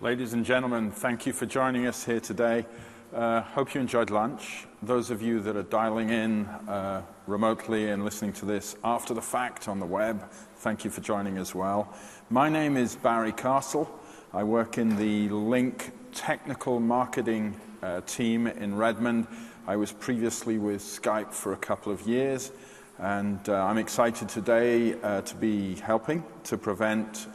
Ladies and gentlemen, thank you for joining us here today. Hope you enjoyed lunch. Those of you that are dialing in remotely and listening to this after the fact on the web, thank you for joining as well. My name is Barry Castle. I work in the Lync technical marketing team in Redmond. I was previously with Skype for a couple of years, and I'm excited today to be helping to present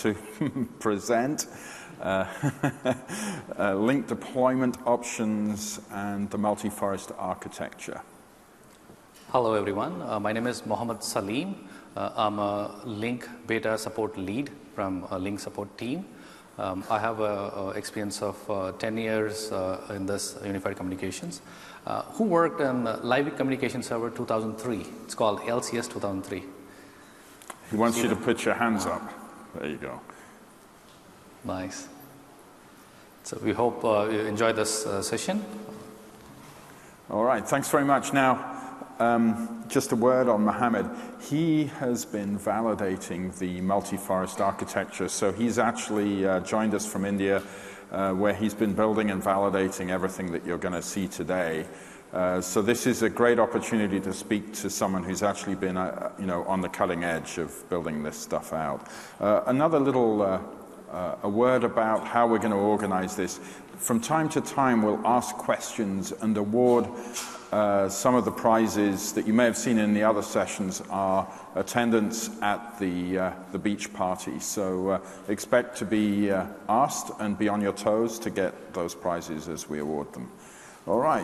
Lync deployment options and the multi-forest architecture. Hello everyone, my name is Mohammed Salim. I'm a Lync beta support lead from a Lync support team. I have an experience of 10 years in this unified communications. Who worked on Live Communication Server 2003? It's called LCS 2003. He wants you to put your hands up. There you go. Nice. So we hope you enjoy this session. All right, thanks very much. Now, just a word on Mohammed. He has been validating the multi-forest architecture. So he's actually joined us from India, where he's been building and validating everything that you're going to see today. So this is a great opportunity to speak to someone who's actually been, on the cutting edge of building this stuff out. Another little a word about how we're going to organize this. From time to time, we'll ask questions and award some of the prizes that you may have seen in the other sessions are attendance at the beach party. So expect to be asked and be on your toes to get those prizes as we award them. All right.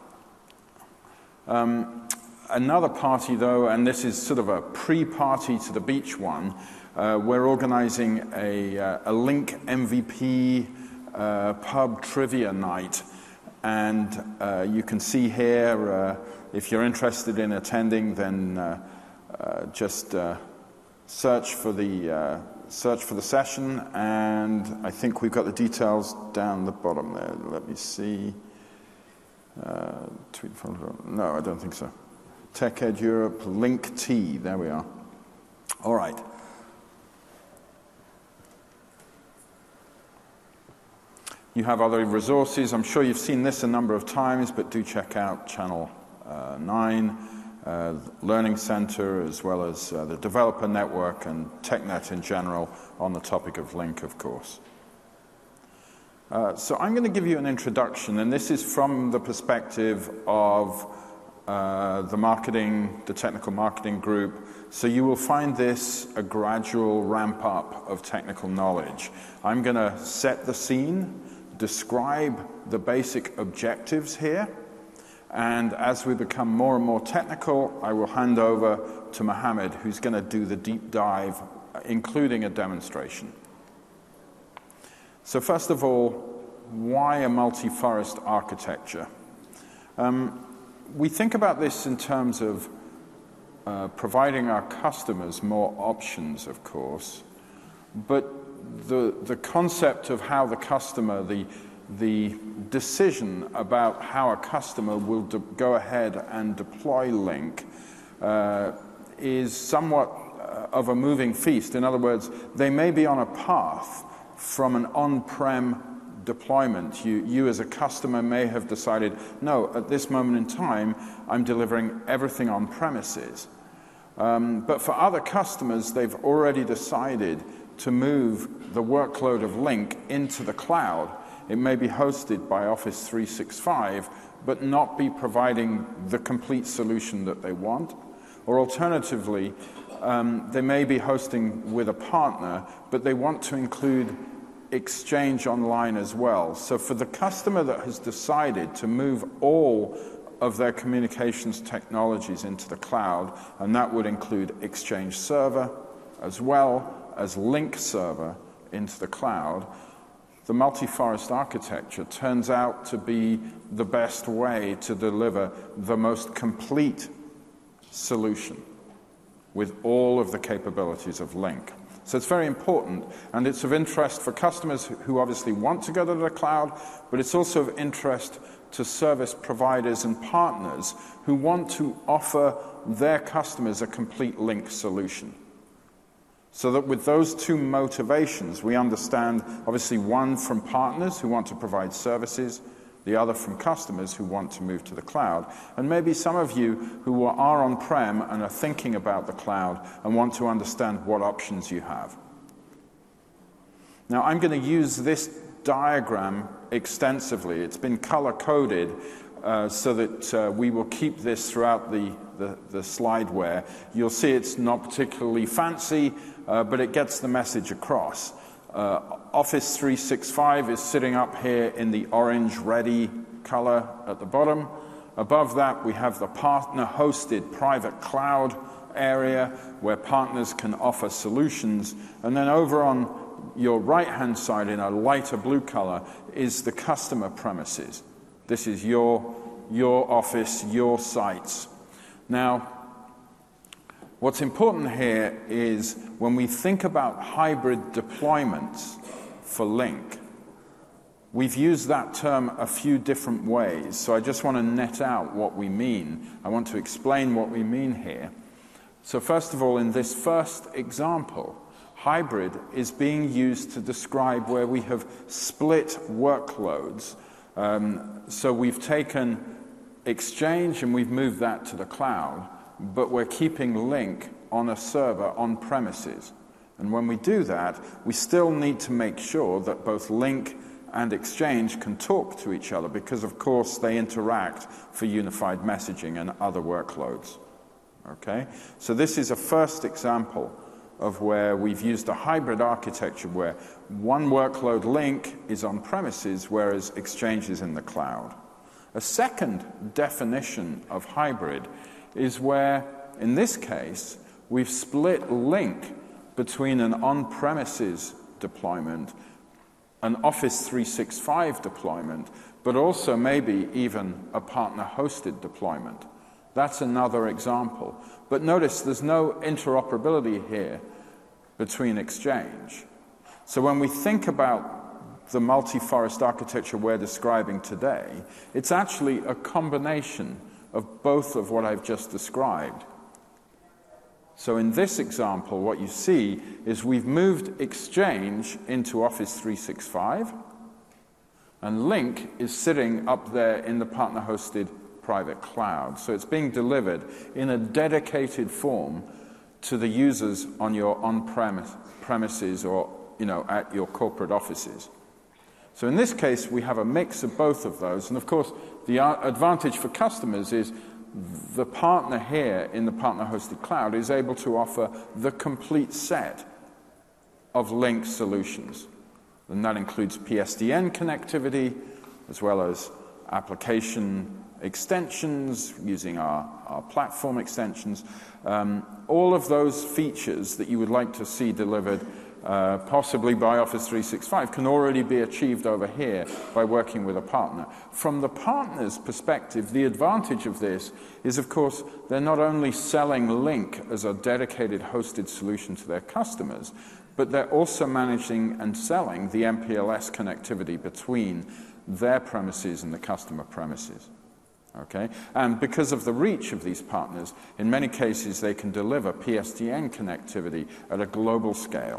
Another party, though, and this is sort of a pre-party to the beach one, we're organizing a Lync MVP pub trivia night. And you can see here, if you're interested in attending, then just search for the session. And I think we've got the details down the bottom there. Let me see. No, I don't think so. TechEd Europe, Lync T. There we are. All right. You have other resources. I'm sure you've seen this a number of times, but do check out Channel 9, Learning Center, as well as the Developer Network and TechNet in general on the topic of Lync, of course. So I'm going to give you an introduction, and this is from the perspective of the technical marketing group. So you will find this a gradual ramp up of technical knowledge. I'm going to set the scene, describe the basic objectives here, and as we become more and more technical, I will hand over to Mohammed, who's going to do the deep dive, including a demonstration. So first of all, why a multi-forest architecture? We think about this in terms of providing our customers more options, of course, but the concept of how the customer, the decision about how a customer will go ahead and deploy Lync is somewhat of a moving feast. In other words, they may be on a path from an on-prem deployment. You as a customer may have decided, no, at this moment in time, I'm delivering everything on premises. But for other customers, they've already decided to move the workload of Lync into the cloud. It may be hosted by Office 365, but not be providing the complete solution that they want. Or alternatively, they may be hosting with a partner, but they want to include Exchange Online as well. So for the customer that has decided to move all of their communications technologies into the cloud, and that would include Exchange Server as well as Lync Server into the cloud, the multi-forest architecture turns out to be the best way to deliver the most complete solution with all of the capabilities of Lync. So it's very important, and it's of interest for customers who obviously want to go to the cloud, but it's also of interest to service providers and partners who want to offer their customers a complete Lync solution. So that with those two motivations, we understand, obviously, one from partners who want to provide services, the other from customers who want to move to the cloud. And maybe some of you who are on-prem and are thinking about the cloud and want to understand what options you have. Now, I'm going to use this diagram extensively. It's been color-coded so that we will keep this throughout the slideware. You'll see it's not particularly fancy, but it gets the message across. Office 365 is sitting up here in the orange ready color at the bottom. Above that, we have the partner-hosted private cloud area where partners can offer solutions. And then over on your right-hand side in a lighter blue color is the customer premises. This is your office, your sites. Now, what's important here is when we think about hybrid deployments for Lync, we've used that term a few different ways, so I just want to net out what we mean. I want to explain what we mean here. So first of all, in this first example, hybrid is being used to describe where we have split workloads. So we've taken Exchange and we've moved that to the cloud, but we're keeping Lync on a server on premises. And when we do that, we still need to make sure that both Lync and Exchange can talk to each other because, of course, they interact for unified messaging and other workloads. Okay? So this is a first example of where we've used a hybrid architecture where one workload Lync is on premises, whereas Exchange is in the cloud. A second definition of hybrid is where, in this case, we've split Lync between an on-premises deployment, an Office 365 deployment, but also maybe even a partner-hosted deployment. That's another example. But notice there's no interoperability here between Exchange. So when we think about the multi-forest architecture we're describing today, it's actually a combination of both of what I've just described. So in this example, what you see is we've moved Exchange into Office 365, and Lync is sitting up there in the partner-hosted private cloud. So it's being delivered in a dedicated form to the users on your on-premises or, at your corporate offices. So in this case, we have a mix of both of those. And of course, the advantage for customers is the partner here in the partner-hosted cloud is able to offer the complete set of Lync solutions. And that includes PSTN connectivity, as well as application extensions, using our platform extensions. All of those features that you would like to see delivered possibly by Office 365 can already be achieved over here by working with a partner. From the partner's perspective, the advantage of this is, of course, they're not only selling Lync as a dedicated hosted solution to their customers, but they're also managing and selling the MPLS connectivity between their premises and the customer premises. Okay? And because of the reach of these partners, in many cases they can deliver PSTN connectivity at a global scale.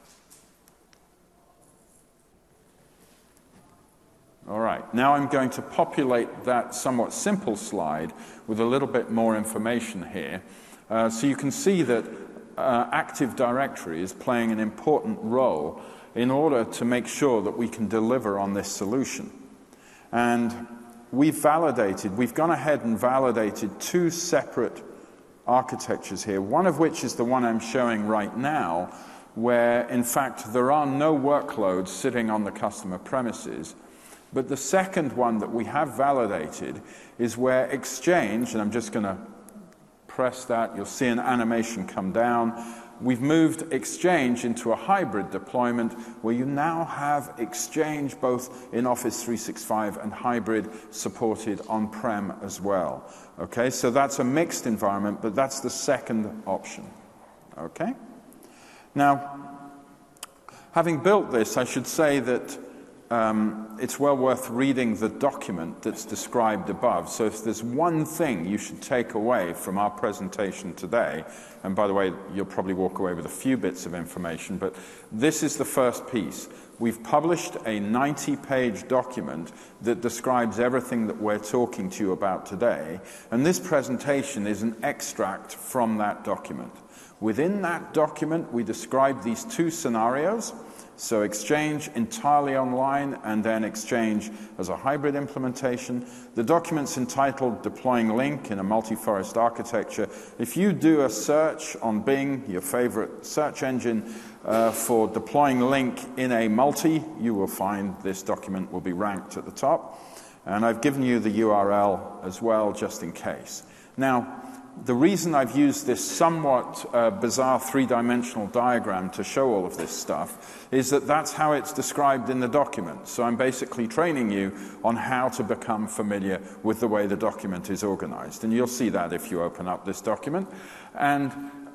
All right, now I'm going to populate that somewhat simple slide with a little bit more information here. So you can see that Active Directory is playing an important role in order to make sure that we can deliver on this solution. And we've gone ahead and validated two separate architectures here, one of which is the one I'm showing right now, where in fact there are no workloads sitting on the customer premises. But the second one that we have validated is where Exchange, and I'm just going to press that, you'll see an animation come down. We've moved Exchange into a hybrid deployment where you now have Exchange both in Office 365 and hybrid supported on-prem as well. Okay, so that's a mixed environment, but that's the second option. Okay? Now, having built this, I should say that it's well worth reading the document that's described above. So if there's one thing you should take away from our presentation today, and by the way, you'll probably walk away with a few bits of information, but this is the first piece. We've published a 90-page document that describes everything that we're talking to you about today, and this presentation is an extract from that document. Within that document, we describe these two scenarios. So Exchange entirely online and then Exchange as a hybrid implementation. The document's entitled Deploying Link in a Multi-Forest Architecture. If you do a search on Bing, your favorite search engine, for deploying Link in a multi, you will find this document will be ranked at the top. And I've given you the URL as well, just in case. Now, the reason I've used this somewhat bizarre three-dimensional diagram to show all of this stuff is that that's how it's described in the document. So I'm basically training you on how to become familiar with the way the document is organized. And you'll see that if you open up this document. And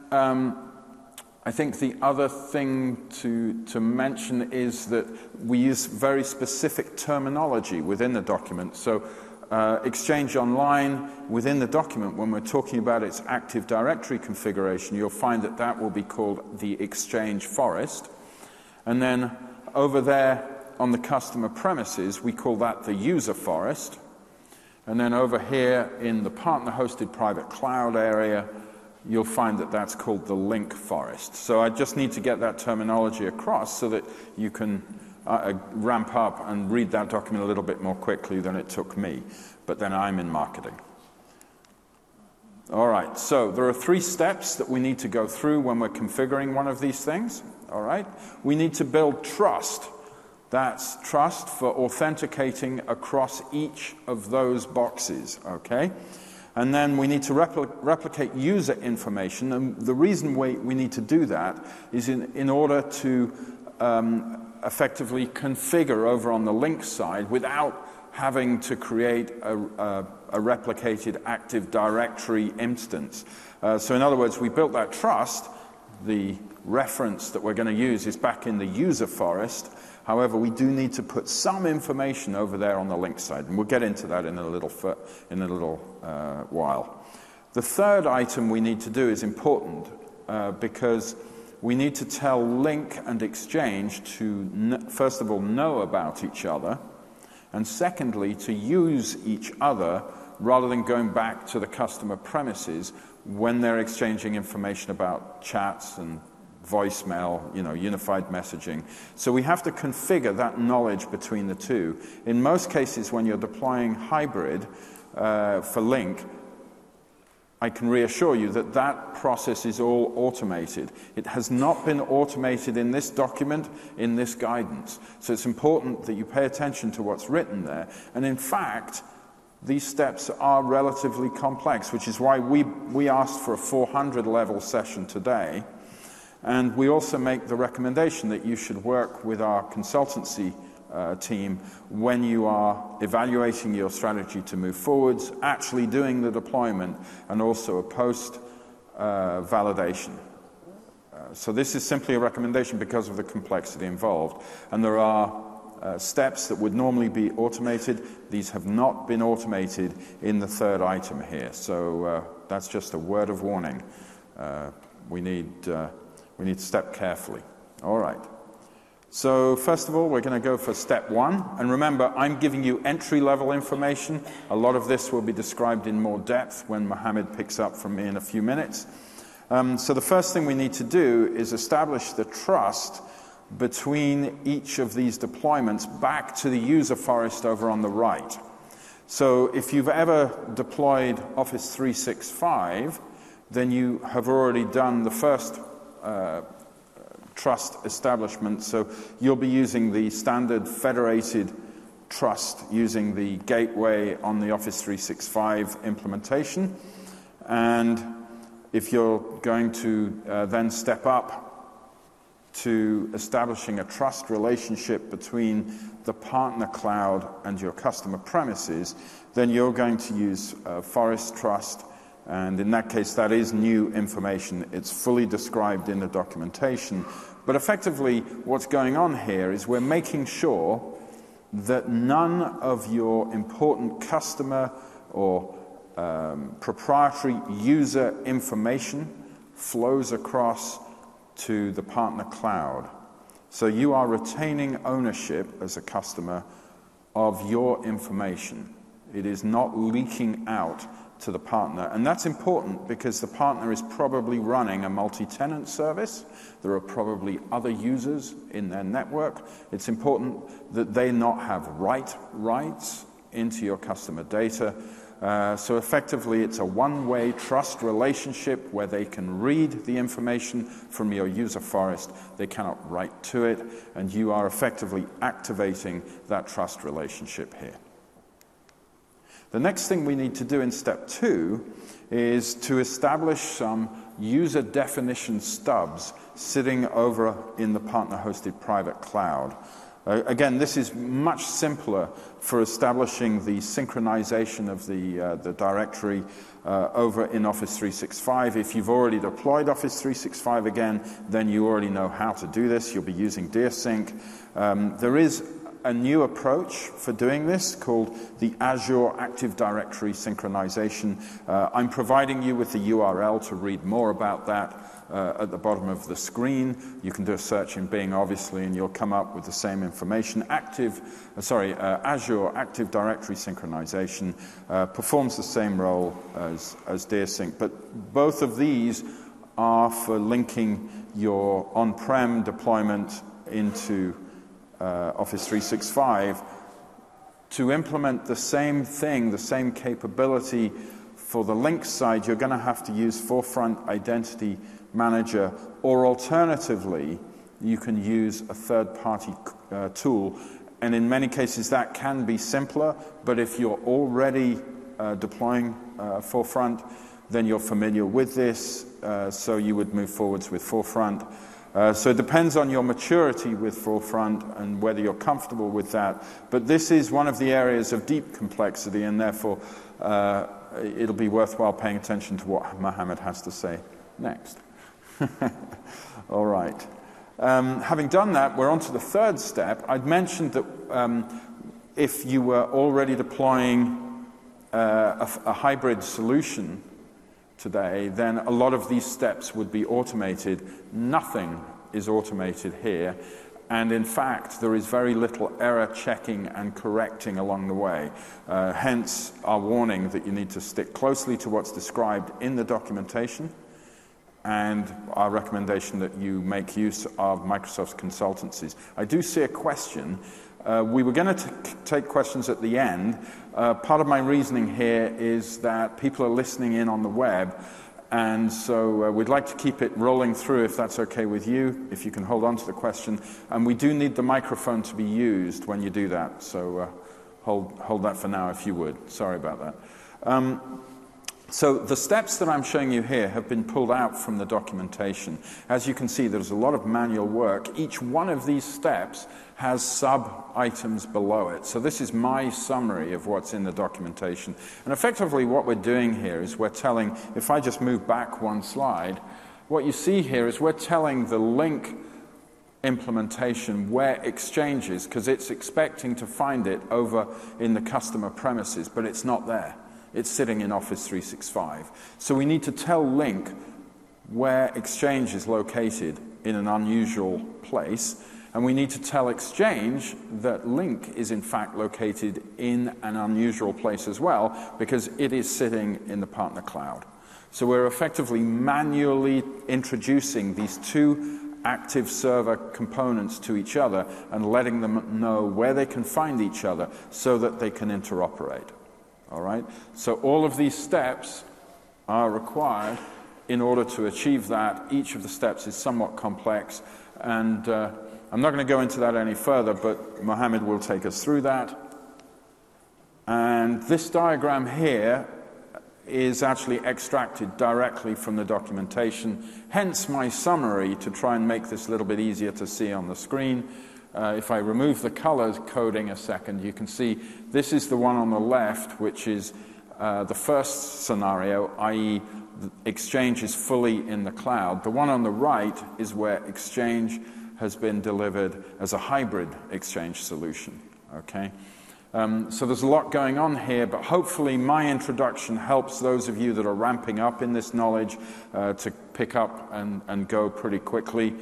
I think the other thing to mention is that we use very specific terminology within the document. So Exchange Online, within the document, when we're talking about its Active Directory configuration, you'll find that that will be called the Exchange Forest. And then over there on the customer premises, we call that the User Forest. And then over here in the partner-hosted private cloud area, you'll find that that's called the Link Forest. So I just need to get that terminology across so that you can ramp up and read that document a little bit more quickly than it took me. But then I'm in marketing. All right, so there are 3 steps that we need to go through when we're configuring one of these things. All right, we need to build trust. That's trust for authenticating across each of those boxes, okay? And then we need to replicate user information. And the reason we need to do that is in order to effectively configure over on the Link side without having to create a replicated Active Directory instance. So in other words, we built that trust. The reference that we're going to use is back in the User Forest. However, we do need to put some information over there on the Link side, and we'll get into that in a little while. The third item we need to do is important because we need to tell Link and Exchange to, first of all, know about each other, and secondly, to use each other rather than going back to the customer premises when they're exchanging information about chats and voicemail, unified messaging. So we have to configure that knowledge between the two. In most cases, when you're deploying hybrid for Link, I can reassure you that that process is all automated. It has not been automated in this document, in this guidance. So it's important that you pay attention to what's written there. And in fact, these steps are relatively complex, which is why we asked for a 400-level session today. And we also make the recommendation that you should work with our consultancy team when you are evaluating your strategy to move forwards, actually doing the deployment, and also a post validation. So this is simply a recommendation because of the complexity involved. And there are steps that would normally be automated. These have not been automated in the third item here. So that's just a word of warning. We need to step carefully. All right. So first of all, we're going to go for step 1. And remember, I'm giving you entry-level information. A lot of this will be described in more depth when Mohammed picks up from me in a few minutes. So the first thing we need to do is establish the trust between each of these deployments back to the user forest over on the right. So if you've ever deployed Office 365, then you have already done the first trust establishment. So you'll be using the standard federated trust using the gateway on the Office 365 implementation. And if you're going to then step up to establishing a trust relationship between the partner cloud and your customer premises, then you're going to use Forest Trust. And in that case, that is new information. It's fully described in the documentation. But effectively, what's going on here is we're making sure that none of your important customer or proprietary user information flows across to the partner cloud. So you are retaining ownership as a customer of your information. It is not leaking out to the partner. And that's important because the partner is probably running a multi-tenant service. There are probably other users in their network. It's important that they not have rights into your customer data. So effectively, it's a one-way trust relationship where they can read the information from your user forest. They cannot write to it, and you are effectively activating that trust relationship here. The next thing we need to do in step 2 is to establish some user definition stubs sitting over in the partner-hosted private cloud. Again, this is much simpler for establishing the synchronization of the directory over in Office 365. If you've already deployed Office 365 again, then you already know how to do this. You'll be using DeerSync. There is a new approach for doing this called the Azure Active Directory Synchronization. I'm providing you with the URL to read more about that at the bottom of the screen. You can do a search in Bing, obviously, and you'll come up with the same information. Azure Active Directory Synchronization performs the same role as DeerSync, but both of these are for linking your on-prem deployment into Office 365 to implement the same thing, the same capability. For the link side, you're going to have to use Forefront Identity Manager, or alternatively, you can use a third-party tool. And in many cases, that can be simpler, but if you're already deploying Forefront, then you're familiar with this, so you would move forwards with Forefront. So it depends on your maturity with Forefront and whether you're comfortable with that. But this is one of the areas of deep complexity, and therefore it'll be worthwhile paying attention to what Mohammed has to say next. All right. Having done that, we're on to the third step. I'd mentioned that if you were already deploying a hybrid solution today, then a lot of these steps would be automated. Nothing is automated here, and in fact there is very little error checking and correcting along the way. Hence our warning that you need to stick closely to what's described in the documentation, and our recommendation that you make use of Microsoft's consultancies. I do see a question. We were going to take questions at the end. Part of my reasoning here is that people are listening in on the web, and so we'd like to keep it rolling through if that's okay with you, if you can hold on to the question. And we do need the microphone to be used when you do that, so hold that for now if you would. Sorry about that. So the steps that I'm showing you here have been pulled out from the documentation. As you can see, there's a lot of manual work. Each one of these steps has sub-items below it. So this is my summary of what's in the documentation. And effectively what we're doing here is we're telling, if I just move back one slide, what you see here is we're telling the link implementation where Exchange is, because it's expecting to find it over in the customer premises, but it's not there. It's sitting in Office 365. So we need to tell Link where Exchange is located in an unusual place, and we need to tell Exchange that Link is in fact located in an unusual place as well, because it is sitting in the partner cloud. So we're effectively manually introducing these two active server components to each other and letting them know where they can find each other so that they can interoperate. All right? So all of these steps are required in order to achieve that. Each of the steps is somewhat complex, and I'm not going to go into that any further, but Mohammed will take us through that. And this diagram here is actually extracted directly from the documentation, hence my summary to try and make this a little bit easier to see on the screen. If I remove the color coding a second, you can see this is the one on the left, which is the first scenario, i.e. Exchange is fully in the cloud. The one on the right is where Exchange has been delivered as a hybrid Exchange solution. okay? So there's a lot going on here, but hopefully my introduction helps those of you that are ramping up in this knowledge to pick up and go pretty quickly.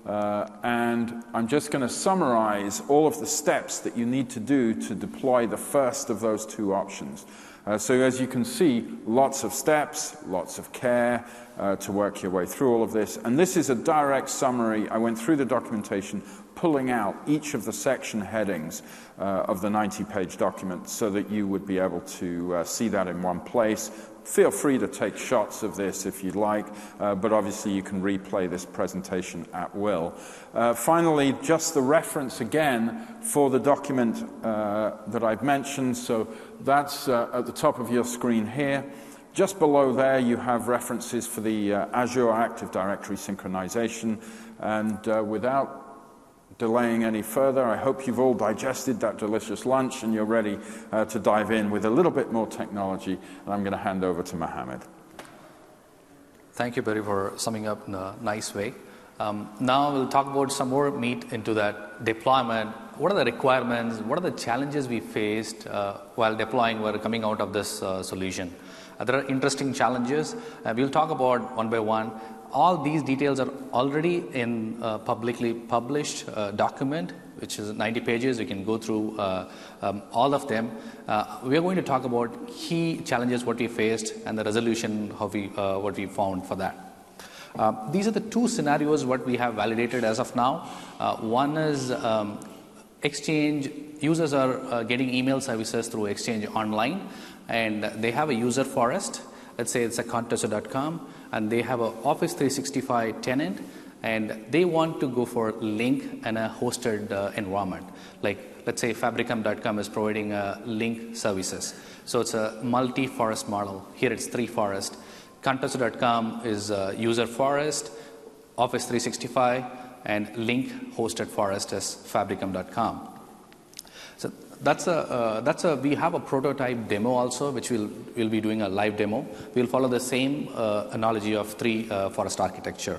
And I'm just going to summarize all of the steps that you need to do to deploy the first of those two options. So as you can see, lots of steps, lots of care to work your way through all of this. And this is a direct summary. I went through the documentation, pulling out each of the section headings of the 90-page document so that you would be able to see that in one place. Feel free to take shots of this if you'd like, but obviously you can replay this presentation at will. Finally, just the reference again for the document that I've mentioned. So that's at the top of your screen here. Just below there you have references for the Azure Active Directory synchronization. And without delaying any further, I hope you've all digested that delicious lunch and you're ready to dive in with a little bit more technology. And I'm going to hand over to Mohammed. Thank you, Barry, for summing up in a nice way. Now we'll talk about some more meat into that deployment. What are the requirements? What are the challenges we faced while deploying or coming out of this solution? There are interesting challenges. We'll talk about one by one. All these details are already in publicly published document, which is 90 pages. You can go through all of them. We are going to talk about key challenges, what we faced, and the resolution, what we found for that. These are the two scenarios what we have validated as of now. One is Exchange. Users are getting email services through Exchange Online, and they have a user forest. Let's say it's a Contoso.com, and they have an Office 365 tenant, and they want to go for Link and a hosted environment. Like, let's say Fabricam.com is providing Link services. So it's a multi-forest model. Here it's 3 forests. Contoso.com is user forest, Office 365, and Link hosted forest is Fabricam.com. So we have a prototype demo also, which we'll be doing a live demo. We'll follow the same analogy of 3 forest architecture.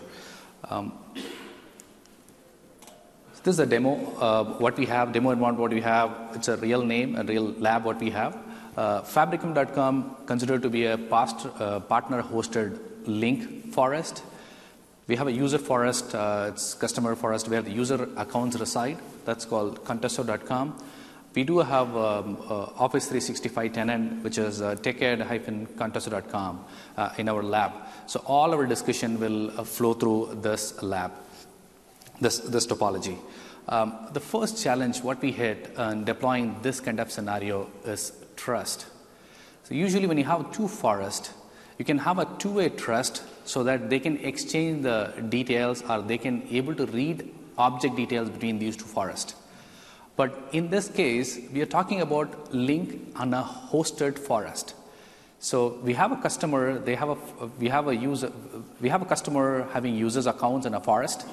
This is a demo. What we have, demo environment, what we have, it's a real name, a real lab, what we have. Fabricam.com considered to be a partner-hosted Link forest. We have a user forest, it's customer forest where the user accounts reside. That's called Contoso.com. We do have Office 365 tenant, which is teched-contoso.com in our lab. So all our discussion will flow through this lab, this topology. The first challenge what we hit in deploying this kind of scenario is trust. So usually when you have 2 forests, you can have a two-way trust so that they can exchange the details or they can able to read object details between these 2 forests. But in this case, we are talking about Link on a hosted forest. So we have a customer, we have a customer having users accounts in a forest.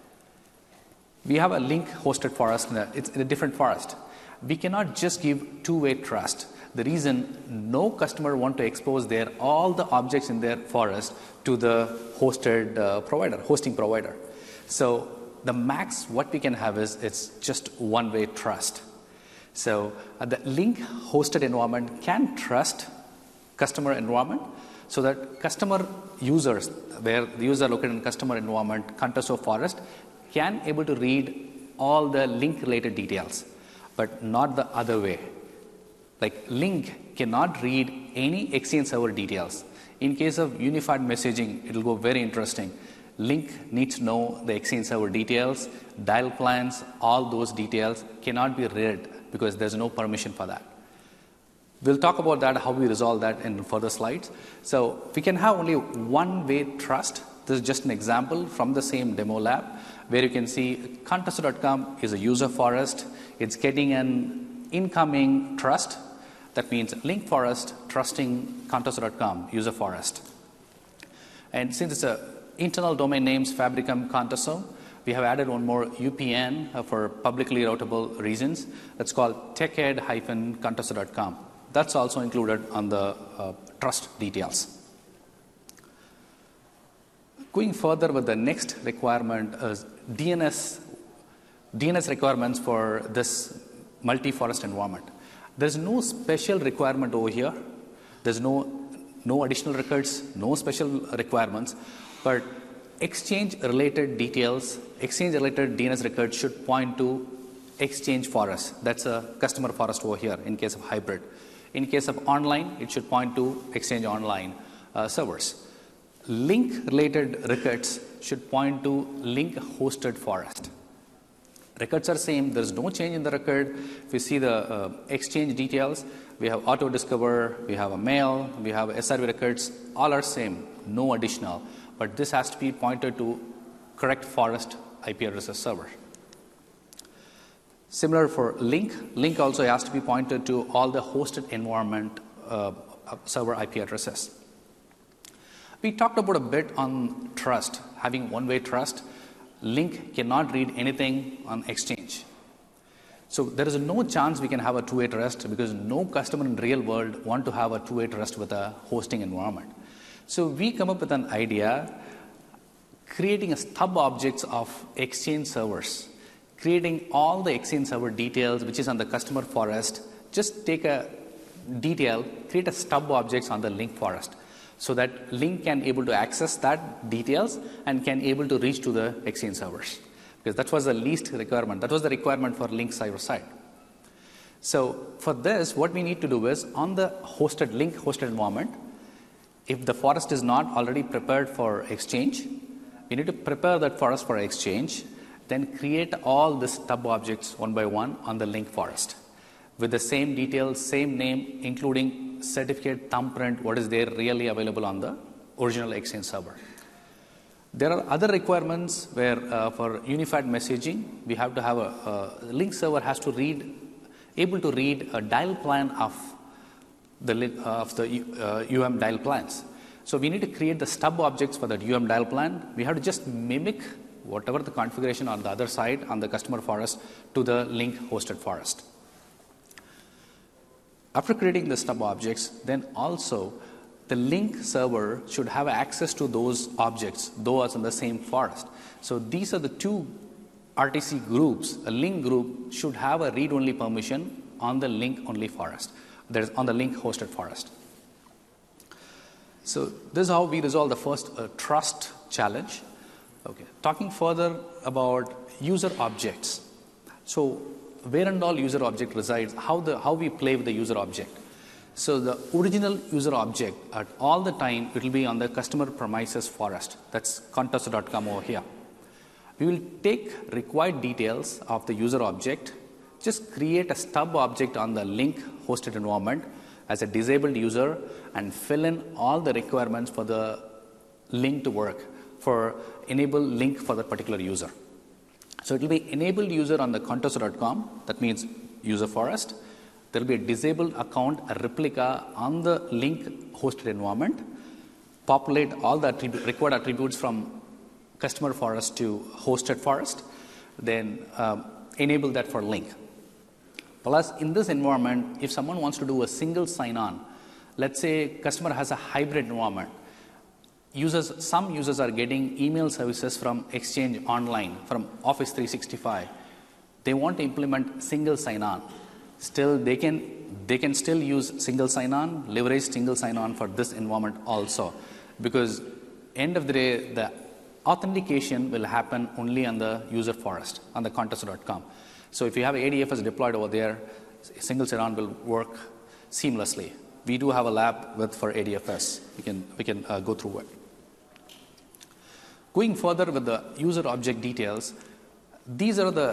We have a Link hosted forest, it's in a different forest. We cannot just give two-way trust. The reason no customer want to expose all the objects in their forest to the hosting provider. So the max what we can have is it's just one-way trust. So the Link hosted environment can trust customer environment so that customer users, where the user located in customer environment, Contoso forest, can able to read all the Link related details, but not the other way. Like Link cannot read any Exchange server details. In case of unified messaging, it will go very interesting. Link needs to know the Exchange server details, dial plans, all those details cannot be read because there's no permission for that. We'll talk about that, how we resolve that in further slides. So we can have only one-way trust. This is just an example from the same demo lab where you can see Contoso.com is a user forest. It's getting an incoming trust. That means Link forest trusting Contoso.com user forest. And since it's a internal domain names Fabricam Contoso, we have added one more UPN for publicly routable reasons. That's called teched-contoso.com. That's also included on the trust details. Going further with the next requirement is DNS requirements for this multi-forest environment. There's no special requirement over here. There's no additional records, no special requirements, but exchange-related details, exchange-related DNS records should point to Exchange forest. That's a customer forest over here in case of hybrid. In case of online, it should point to Exchange Online servers. Link-related records should point to link-hosted forest. Records are same. There's no change in the record. If you see the exchange details, we have auto discover, we have a mail, we have SRV records. All are same. No additional. But this has to be pointed to correct forest IP addresses server. Similar for link. Link also has to be pointed to all the hosted environment server IP addresses. We talked about a bit on trust, having one-way trust. Link cannot read anything on Exchange. So there is no chance we can have a two-way trust because no customer in the real world want to have a two-way trust with a hosting environment. So we come up with an idea, creating a stub objects of Exchange servers, creating all the Exchange server details which is on the customer forest. Just take a detail, create a stub objects on the link forest, so that link can able to access that details and can able to reach to the Exchange servers. Because that was the least requirement. That was the requirement for link server side. So for this, what we need to do is on the hosted link hosted environment, if the forest is not already prepared for Exchange, we need to prepare that forest for Exchange, then create all the stub objects one by one on the link forest with the same details, same name, including certificate, thumbprint, what is there really available on the original Exchange server. There are other requirements where for unified messaging, we have to have a link server has to able to read a dial plan of the UM dial plans. So we need to create the stub objects for that UM dial plan. We have to just mimic whatever the configuration on the other side on the customer forest to the link hosted forest. After creating the stub objects, then also the link server should have access to those objects, those in the same forest. So these are the two RTC groups. A link group should have a read-only permission on the link-only forest, that is on the link-hosted forest. So this is how we resolve the first trust challenge. Okay. Talking further about user objects. So where and all user object resides, how we play with the user object. So the original user object at all the time, it will be on the customer premises forest. That's Contoso.com over here. We will take required details of the user object, just create a stub object on the link hosted environment as a disabled user and fill in all the requirements for the link to work, for enable link for that particular user. So it will be enabled user on the Contoso.com, that means user forest. There will be a disabled account, a replica on the link hosted environment, populate all the required attributes from customer forest to hosted forest, then enable that for link. Plus, in this environment, if someone wants to do a single sign-on, let's say customer has a hybrid environment, some users are getting email services from Exchange Online, from Office 365. They want to implement single sign-on. Still, they can still use single sign-on, leverage single sign-on for this environment also, because end of the day, the authentication will happen only on the user forest, on the Contoso.com. So if you have ADFS deployed over there, single sign-on will work seamlessly. We do have a lab for ADFS. We can go through it. Going further with the user object details, these are the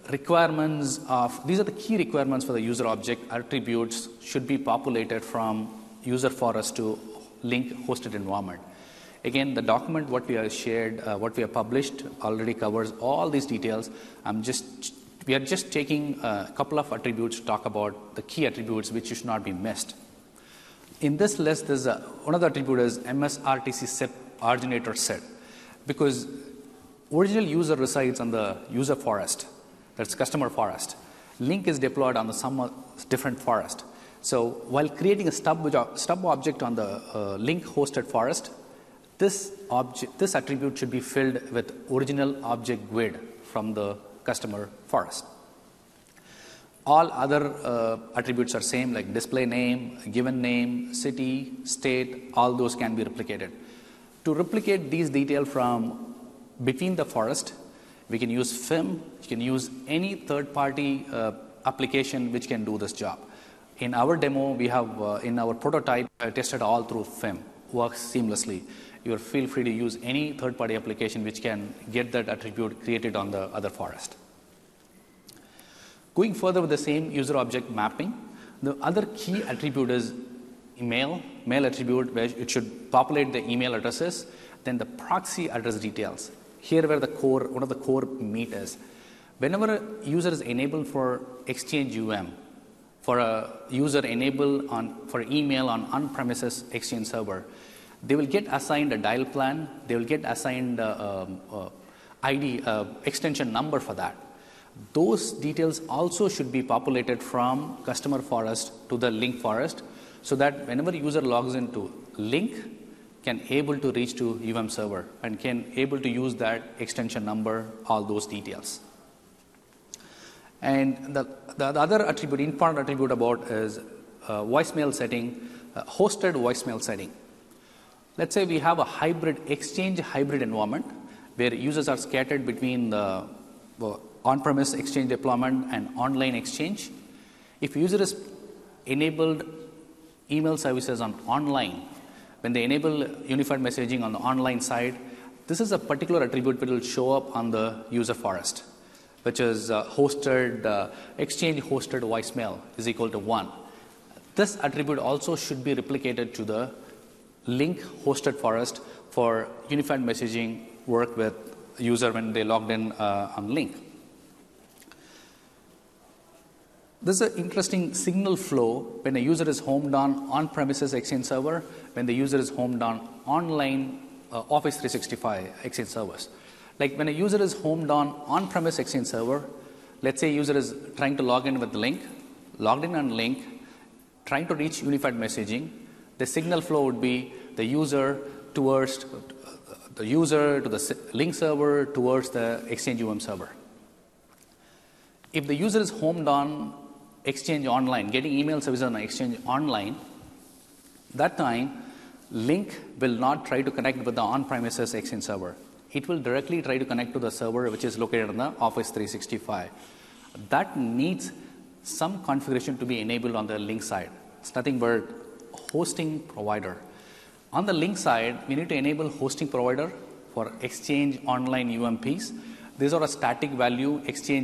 key requirements for the user object attributes should be populated from user forest to link hosted environment. Again, the document what we have shared, what we have published already covers all these details. We are just taking a couple of attributes to talk about the key attributes which should not be missed. In this list, there's one of the attribute is MSRTC SIP originator set, because original user resides on the user forest, that's customer forest. Link is deployed on some different forest. So while creating a stub object on the link hosted forest, this attribute should be filled with original object GUID from the customer forest. All other attributes are same, like display name, given name, city, state, all those can be replicated. To replicate these details from between the forest, we can use FIM. You can use any third-party application which can do this job. In our demo, we have in our prototype tested all through FIM. Works seamlessly. You feel free to use any third-party application which can get that attribute created on the other forest. Going further with the same user object mapping, the other key attribute is mail attribute, where it should populate the email addresses, then the proxy address details. Here where the core, one of the core meat is. Whenever a user is enabled for Exchange for a user enabled for email on on-premises Exchange server, they will get assigned a dial plan, they will get assigned ID, extension number for that. Those details also should be populated from customer forest to the link forest, so that whenever user logs into link, can able to reach to server and can able to use that extension number, all those details. And the other attribute, important attribute about is voicemail setting, hosted voicemail setting. Let's say we have a Exchange hybrid environment where users are scattered between the on-premise Exchange deployment and online Exchange. If user is enabled email services on online, when they enable unified messaging on the online side, this is a particular attribute that will show up on the user forest, which is Exchange hosted voicemail is equal to 1. This attribute also should be replicated to the link hosted forest for unified messaging work with user when they logged in on link. This is an interesting signal flow when a user is homed on-premises Exchange server, when the user is homed on online Office 365 Exchange servers. Like when a user is homed on-premise Exchange server, let's say user is trying to log in with link, logged in on link, trying to reach unified messaging, the signal flow would be the user towards the user to the link server towards the Exchange server. If the user is homed on Exchange online, getting email services on Exchange online, that time link will not try to connect with the on-premises Exchange server. It will directly try to connect to the server which is located on the Office 365. That needs some configuration to be enabled on the link side. It's nothing but hosting provider. On the link side, we need to enable hosting provider for Exchange online UMPs. These are a static value,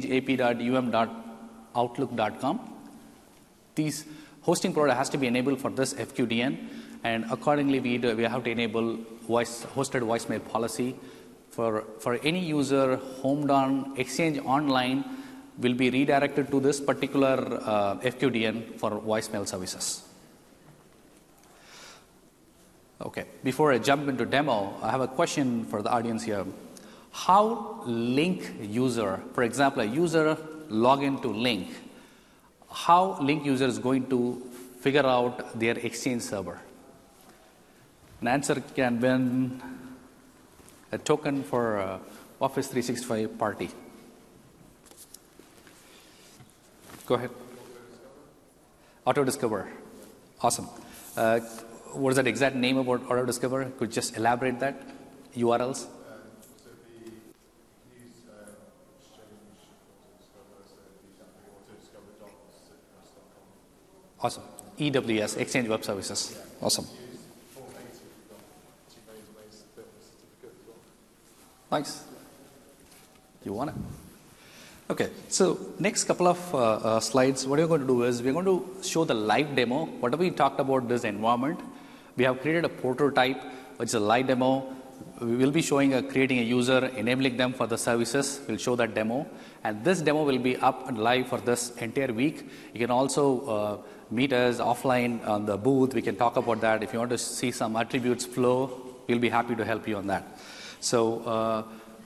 exchangeap.outlook.com. These hosting provider has to be enabled for this FQDN, and accordingly we have to enable hosted voicemail policy for any user homed on Exchange online will be redirected to this particular FQDN for voicemail services. Okay, before I jump into demo, I have a question for the audience here. How link user, for example, a user log into link, how link user is going to figure out their Exchange server? An answer can win a token for Office 365 party. Go ahead. Auto Discover. Awesome. What is that exact name about Auto Discover? Could you just elaborate that? URLs? Awesome. EWS, Exchange Web Services. Awesome. Nice. You want it? Okay, so next couple of slides, what we're going to do is we're going to show the live demo. Whatever we talked about this environment, we have created a prototype, which is a live demo. We will be showing creating a user, enabling them for the services. We'll show that demo. And this demo will be up and live for this entire week. You can also meet us offline on the booth. We can talk about that. If you want to see some attributes flow, we'll be happy to help you on that. So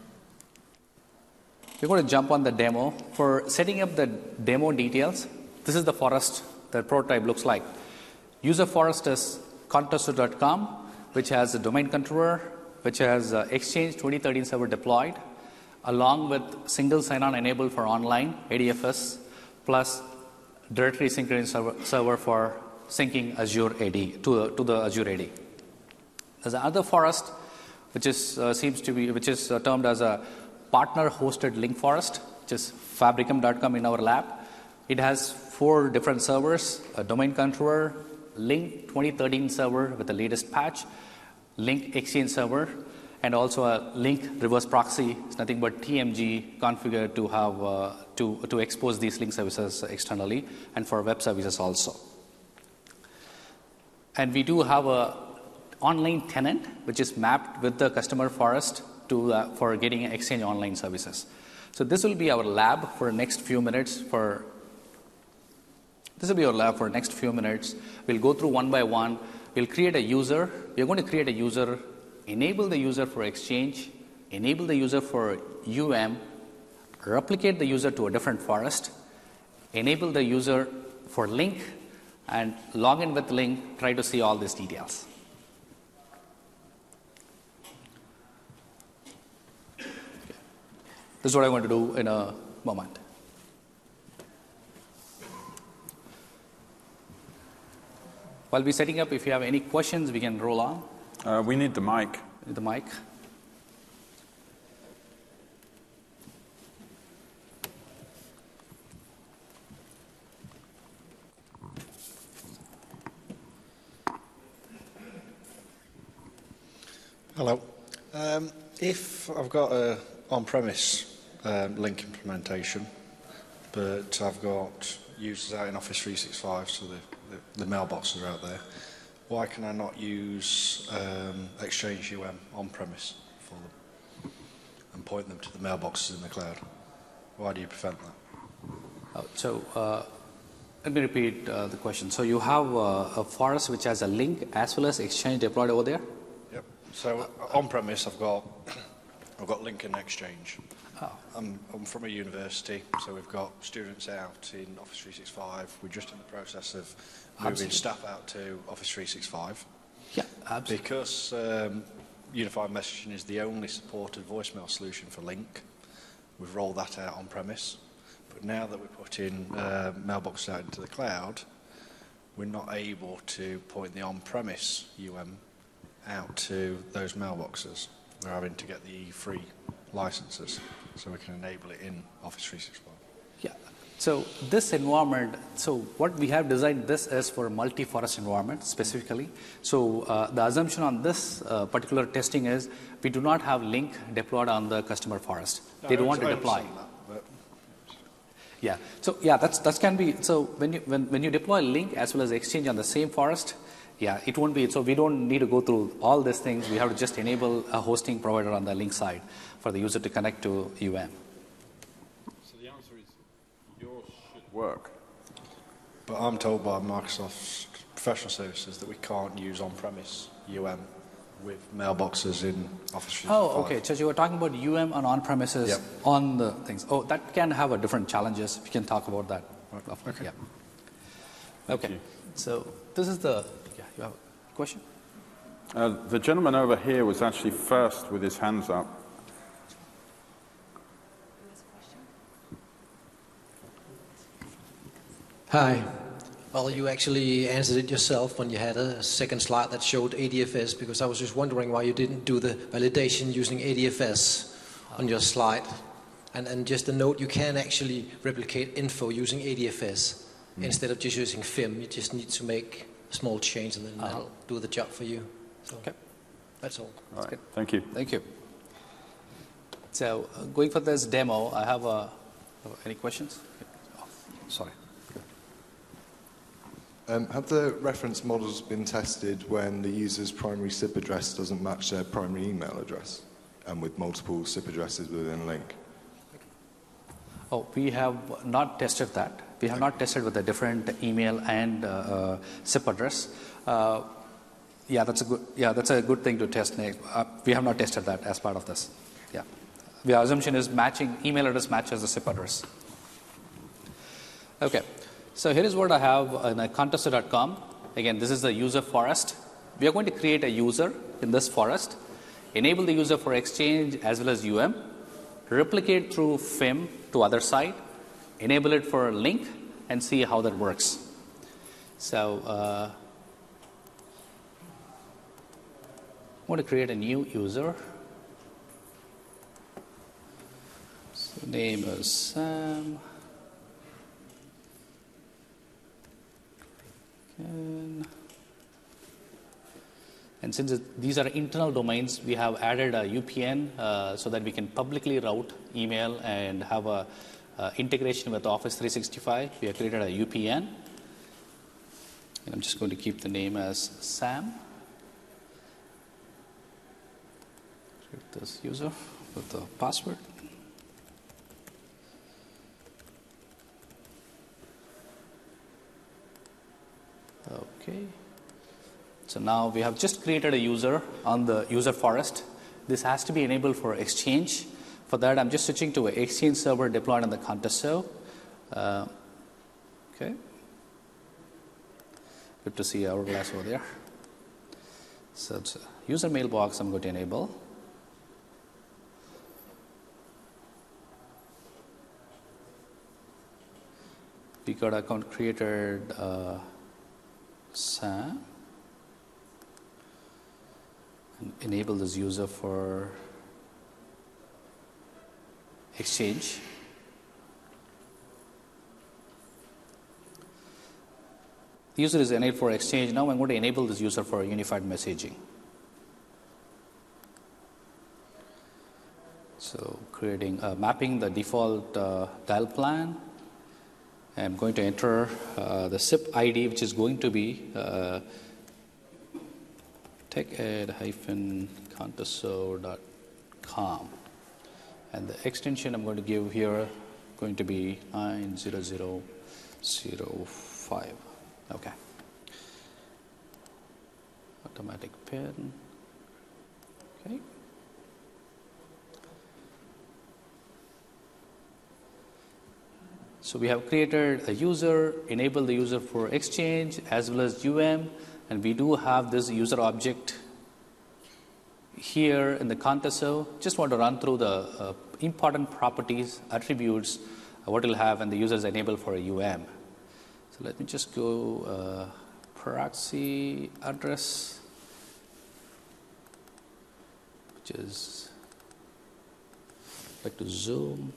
we're going to jump on the demo. For setting up the demo details, this is the forest the prototype looks like. User forest is contoso.com, which has a domain controller, which has Exchange 2013 server deployed, along with single sign-on enabled for online, ADFS, plus directory synchronization server for syncing Azure AD to the Azure AD. There's another forest which is termed as a partner-hosted link forest, which is Fabricum.com in our lab. It has 4 different servers: a domain controller, Link 2013 server with the latest patch, Link Exchange server, and also a Link reverse proxy. It's nothing but TMG configured to have to expose these link services externally and for web services also. And we do have a online tenant which is mapped with the customer forest for getting Exchange Online services. So this will be our lab for next few minutes. We'll go through one by one. We'll create a user. We're going to create a user, enable the user for Exchange, enable the user for replicate the user to a different forest, enable the user for Link, and log in with Link, try to see all these details. This is what I want to do in a moment. While we're setting up, if you have any questions, we can roll on. We need the mic. The mic. Hello. If I've got a on-premise Link implementation, but I've got users out in Office 365, so the mailboxes are out there, why can I not use Exchange on-premise for them and point them to the mailboxes in the cloud? Why do you prevent that? Let me repeat the question. So you have a forest which has a Link as well as Exchange deployed over there? Yep. So on-premise, I've got Link and Exchange. Oh. I'm from a university, so we've got students out in Office 365. We're just in the process of moving staff out to Office 365. Yeah, absolutely. Because Unified Messaging is the only supported voicemail solution for Link, we've rolled that out on-premise. But now that we're putting mailboxes out into the cloud, we're not able to point the on-premise out to those mailboxes. We're having to get the free licenses so we can enable it in Office 365. Yeah. So this environment, so what we have designed this is for a multi-forest environment specifically. So the assumption on this particular testing is we do not have Link deployed on the customer forest. They don't want to deploy. Yeah. So yeah, that can be. So when you deploy Link as well as Exchange on the same forest, yeah, it won't be. So we don't need to go through all these things. We have to just enable a hosting provider on the Link side for the user to connect to So the answer is yours should work. But I'm told by Microsoft's professional services that we can't use on-premise with mailboxes in Office 365. Oh, okay. So you were talking about on on-premises. Yep. On the things. Oh, that can have a different challenges. We can talk about that. Okay. Yeah. Okay. So this is the. Yeah, you have a question? The gentleman over here was actually first with his hands up. Hi. Well, you actually answered it yourself when you had a second slide that showed ADFS, because I was just wondering why you didn't do the validation using ADFS on your slide. And just a note, you can actually replicate info using ADFS instead of just using FIM. You just need to make a small change and then that'll do the job for you. So Okay. that's all. All right. Thank you. Thank you. So going for this demo, I have any questions? Oh, sorry. Have the reference models been tested when the user's primary SIP address doesn't match their primary email address and with multiple SIP addresses within Link? Oh, we have not tested that. We have not tested with a different email and SIP address. That's a good thing to test. We have not tested that as part of this. Yeah, the assumption is matching email address matches the SIP address. Okay, so here is what I have in contester.com. Again, this is the user forest. We are going to create a user in this forest, enable the user for Exchange as well as replicate through FIM to other side, enable it for Link, and see how that works. So I'm going to create a new user. So name is Sam. And since these are internal domains, we have added a UPN so that we can publicly route email and have a integration with Office 365. We have created a UPN. And I'm just going to keep the name as Sam. Create this user with the password. Okay. So now we have just created a user on the user forest. This has to be enabled for Exchange. For that, I'm just switching to an Exchange server deployed on the Contoso. Okay. Good to see Hourglass over there. So it's a user mailbox I'm going to enable. We got account created Sam. And enable this user for Exchange. The user is enabled for Exchange. Now I'm going to enable this user for unified messaging. So mapping the default dial plan. I'm going to enter the SIP ID, which is going to be teched-contoso.com. And the extension I'm going to give here going to be 90005. Okay. Automatic pin. Okay. So we have created a user, enabled the user for Exchange as well as UM, and we do have this user object here in the Contoso. Just want to run through the important properties, attributes, what it'll have, and the user is enabled for a UM. So let me just go proxy address, which is, I'd like to zoom.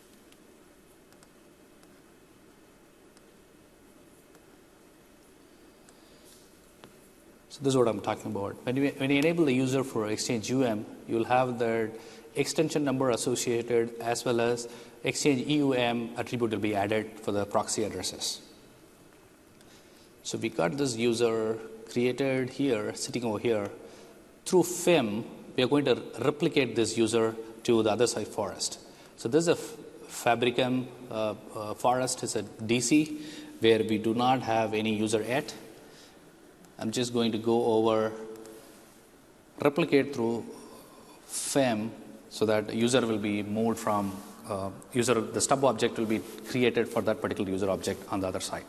So this is what I'm talking about. When you enable the user for Exchange UM, you'll have the extension number associated as well as Exchange EUM attribute will be added for the proxy addresses. So we got this user created here, sitting over here. Through FIM, we are going to replicate this user to the other side forest. So this is a Fabricam forest. It's a DC where we do not have any user yet. I'm just going to go over, replicate through FIM so that user will be moved from the stub object will be created for that particular user object on the other side.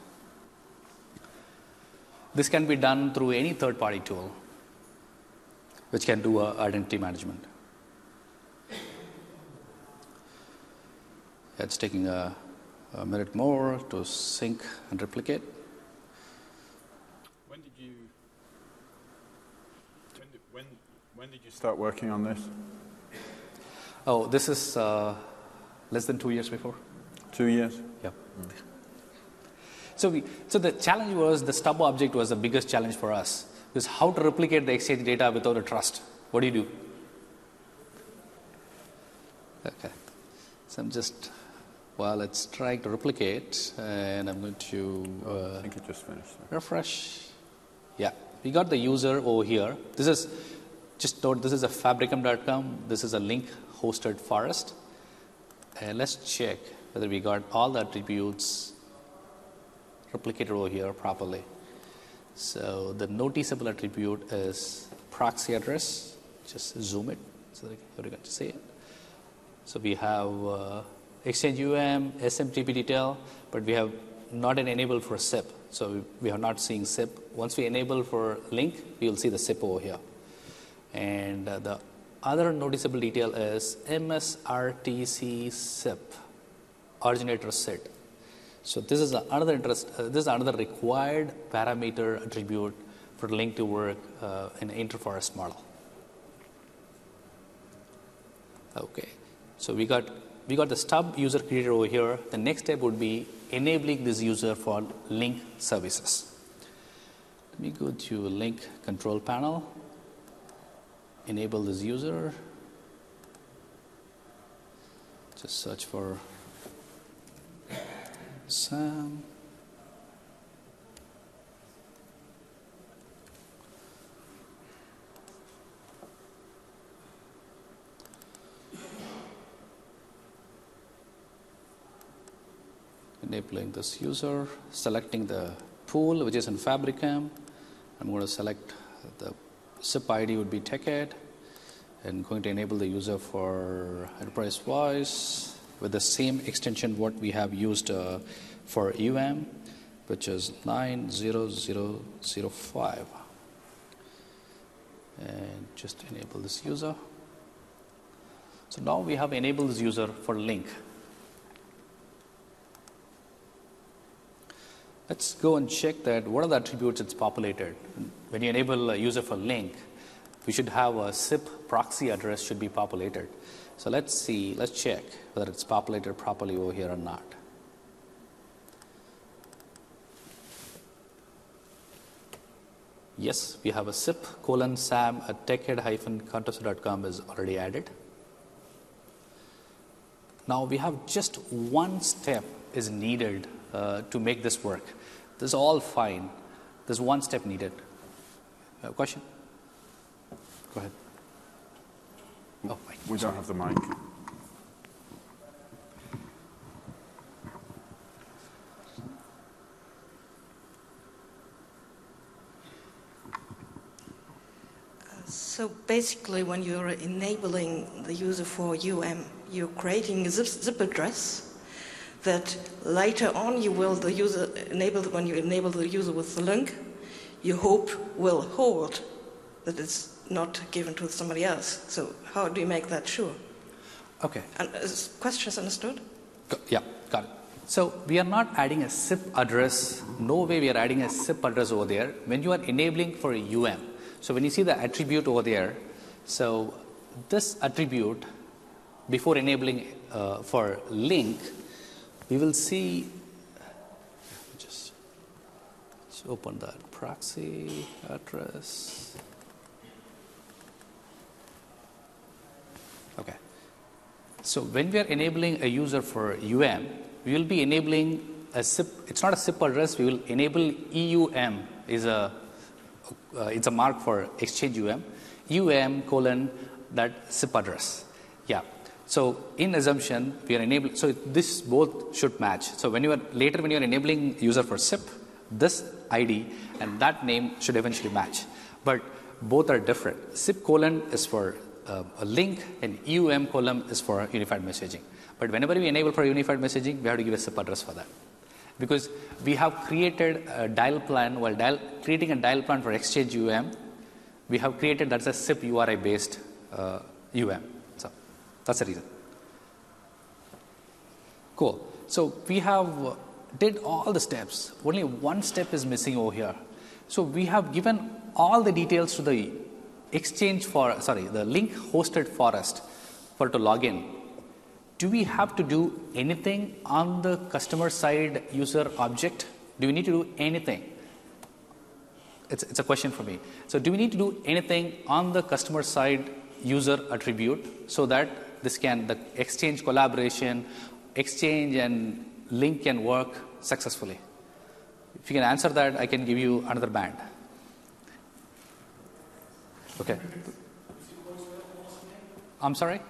This can be done through any third-party tool which can do identity management. It's taking a minute more to sync and replicate. When did you start working on this? Oh, this is less than 2 years before. 2 years? Yep. So the challenge was the stub object was the biggest challenge for us. Because how to replicate the Exchange data without a trust? What do you do? Okay. So I'm just, it's trying to replicate, and I'm going to I think it just finished. refresh. Yeah, we got the user over here. This is, just note, this is a fabricam.com. This is a link hosted forest. And let's check whether we got all the attributes replicated over here properly. So the noticeable attribute is proxy address. Just zoom it so that you can see it. So we have Exchange UM, SMTP detail, but we have not an enable for SIP. So we are not seeing SIP. Once we enable for link, we will see the SIP over here. And the other noticeable detail is MSRTC SIP, originator SIT. So this is another required parameter attribute for link to work in an interforest model. Okay, so we got the stub user created over here. The next step would be enabling this user for link services. Let me go to link control panel, enable this user, just search for Sam. Enabling this user, selecting the pool which is in Fabricam. I'm going to select the SIP ID would be TechEd, and going to enable the user for enterprise voice with the same extension what we have used for UM, which is 90005. And just enable this user. So now we have enabled this user for link. Let's go and check that what are the attributes it's populated. When you enable a user for link, we should have a SIP proxy address should be populated. So let's check whether it's populated properly over here or not. Yes, we have a SIP:SAM at techhead-contessa.com is already added. Now we have just one step is needed to make this work. This is all fine. There's one step needed. Question? Go ahead. Oh, we don't have the mic. So basically, when you're enabling the user for UM, you're creating a zip address that later on when you enable the user with the link, you hope will hold, that it's not given to somebody else. So how do you make that sure? Okay. And questions understood? Yeah, got it. So we are not adding a SIP address. No way we are adding a SIP address over there. When you are enabling for a UM, so when you see the attribute over there, so this attribute, before enabling for link, we will see, just open that proxy address. Okay. So when we are enabling a user for UM, we will be enabling a SIP. It's not a SIP address. We will enable EUM it's a mark for Exchange UM that SIP address. Yeah. So in assumption, we are enabling, so this both should match. So when you are enabling user for SIP, this ID and that name should eventually match. But both are different. SIP: is for a link, and EUM: is for unified messaging. But whenever we enable for unified messaging, we have to give a SIP address for that. Because we have created a dial plan, creating a dial plan for Exchange UM, we have created that's a SIP URI based UM. So that's the reason. Cool. So we have did all the steps. Only one step is missing over here. So we have given all the details to the the link hosted forest to log in. Do we have to do anything on the customer side user object? Do we need to do anything? It's a question for me. So do we need to do anything on the customer side user attribute so that the exchange collaboration, exchange and link can work successfully? If you can answer that, I can give you another band. Okay. I'm sorry?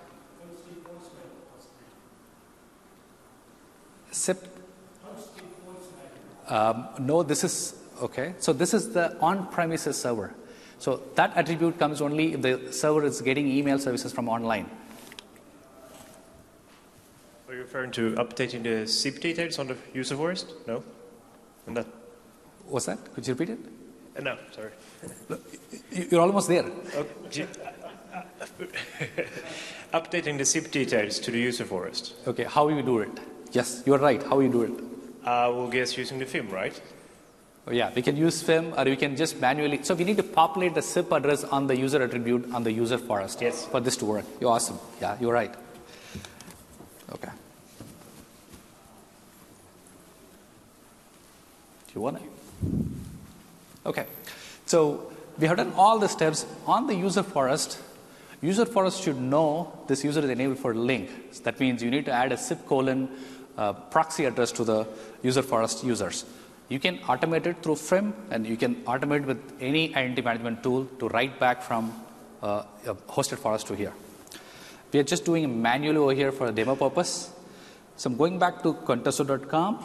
SIP? No, this is, okay. So this is the on-premises server. So that attribute comes only if the server is getting email services from online. Are you referring to updating the SIP details on the user forest? No? And that? What's that? Could you repeat it? No, sorry. You're almost there. Okay. Updating the SIP details to the user forest. Okay, how you do it? Yes, you're right. How you do it? We'll guess using the FIM, right? Oh, yeah, we can use FIM, or we can just manually. So we need to populate the SIP address on the user attribute on the user forest. Yes. For this to work. You're awesome. Yeah, you're right. Okay. Do you want it? Okay. So we have done all the steps on the user forest. User forest should know this user is enabled for link. So that means you need to add a SIP proxy address to the user forest users. You can automate it through FIM, and you can automate with any identity management tool to write back from a hosted forest to here. We are just doing it manually over here for a demo purpose. So I'm going back to Contesto.com,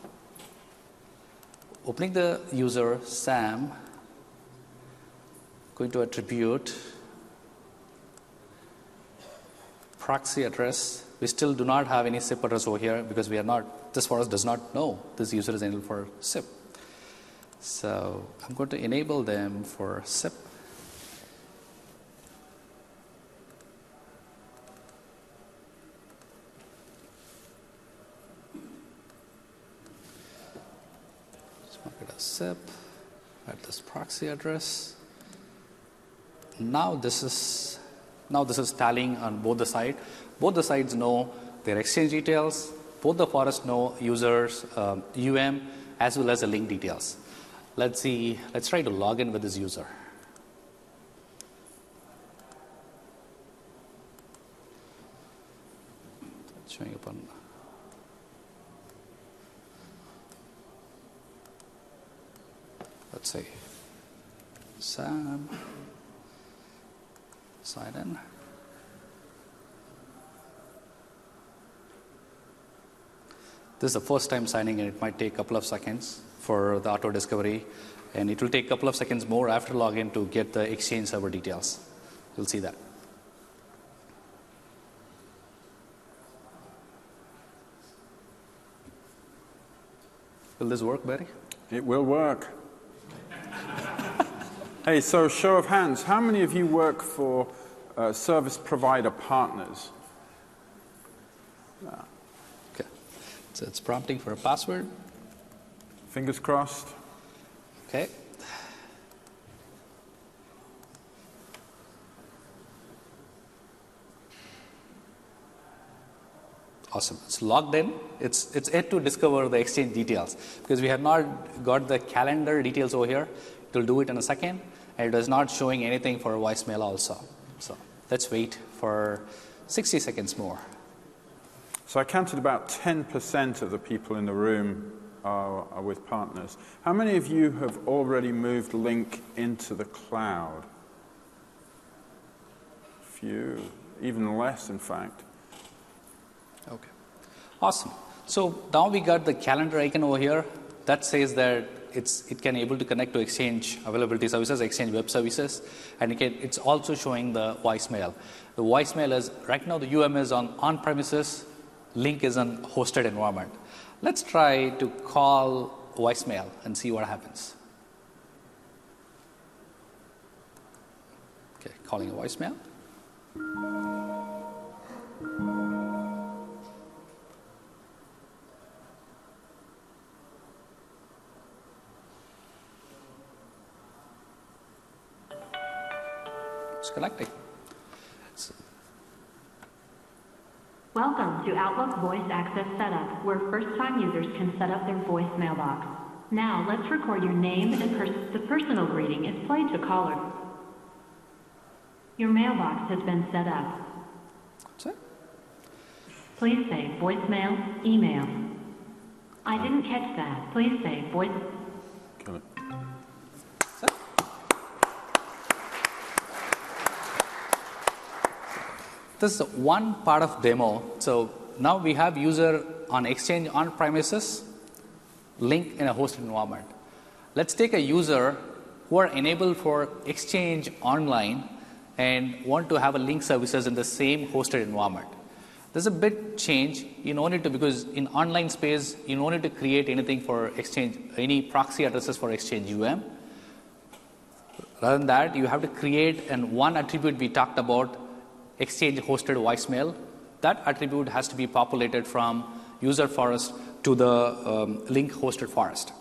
opening the user Sam, going to attribute, proxy address. We still do not have any SIP address over here because we are not, this forest does not know this user is enabled for SIP. So I'm going to enable them for SIP. Just mark it as SIP, add this proxy address. Now this is tallying on both the sides. Both the sides know their exchange details. Both the forests know users, as well as the link details. Let's see. Let's try to log in with this user. It's showing up on. Let's see. Sam. Sign in. This is the first time signing in. It might take a couple of seconds for the auto discovery, and it will take a couple of seconds more after login to get the Exchange server details. You'll see that. Will this work, Barry? It will work. Hey, so show of hands, how many of you work for service provider partners? Okay. So it's prompting for a password. Fingers crossed. Okay. Awesome. It's logged in. It's yet to discover the Exchange details because we have not got the calendar details over here. It will do it in a second, and it is not showing anything for voicemail also. So let's wait for 60 seconds more. So I counted about 10% of the people in the room are with partners. How many of you have already moved Link into the cloud? Few, even less, in fact. Okay. Awesome. So now we got the calendar icon over here that says that it can able to connect to Exchange availability services, Exchange web services, and it's also showing the voicemail. The voicemail is right now the is on-premises, Link is on hosted environment. Let's try to call voicemail and see what happens. Okay, calling a voicemail. It's connecting. Welcome to Outlook Voice Access Setup, where first-time users can set up their voice mailbox. Now, let's record your name and the personal greeting is played to caller. Your mailbox has been set up. That's it. Please say voicemail, email. I didn't catch that. Please say voice. Kill it. This is one part of demo. So now we have user on Exchange on premises, Link in a hosted environment. Let's take a user who are enabled for Exchange online and want to have a Link services in the same hosted environment. There's a bit change. You don't need to, because in online space, you don't need to create anything for Exchange, any proxy addresses for Exchange Rather than that, you have to create one attribute we talked about, Exchange hosted voicemail. That attribute has to be populated from user forest to the link hosted forest.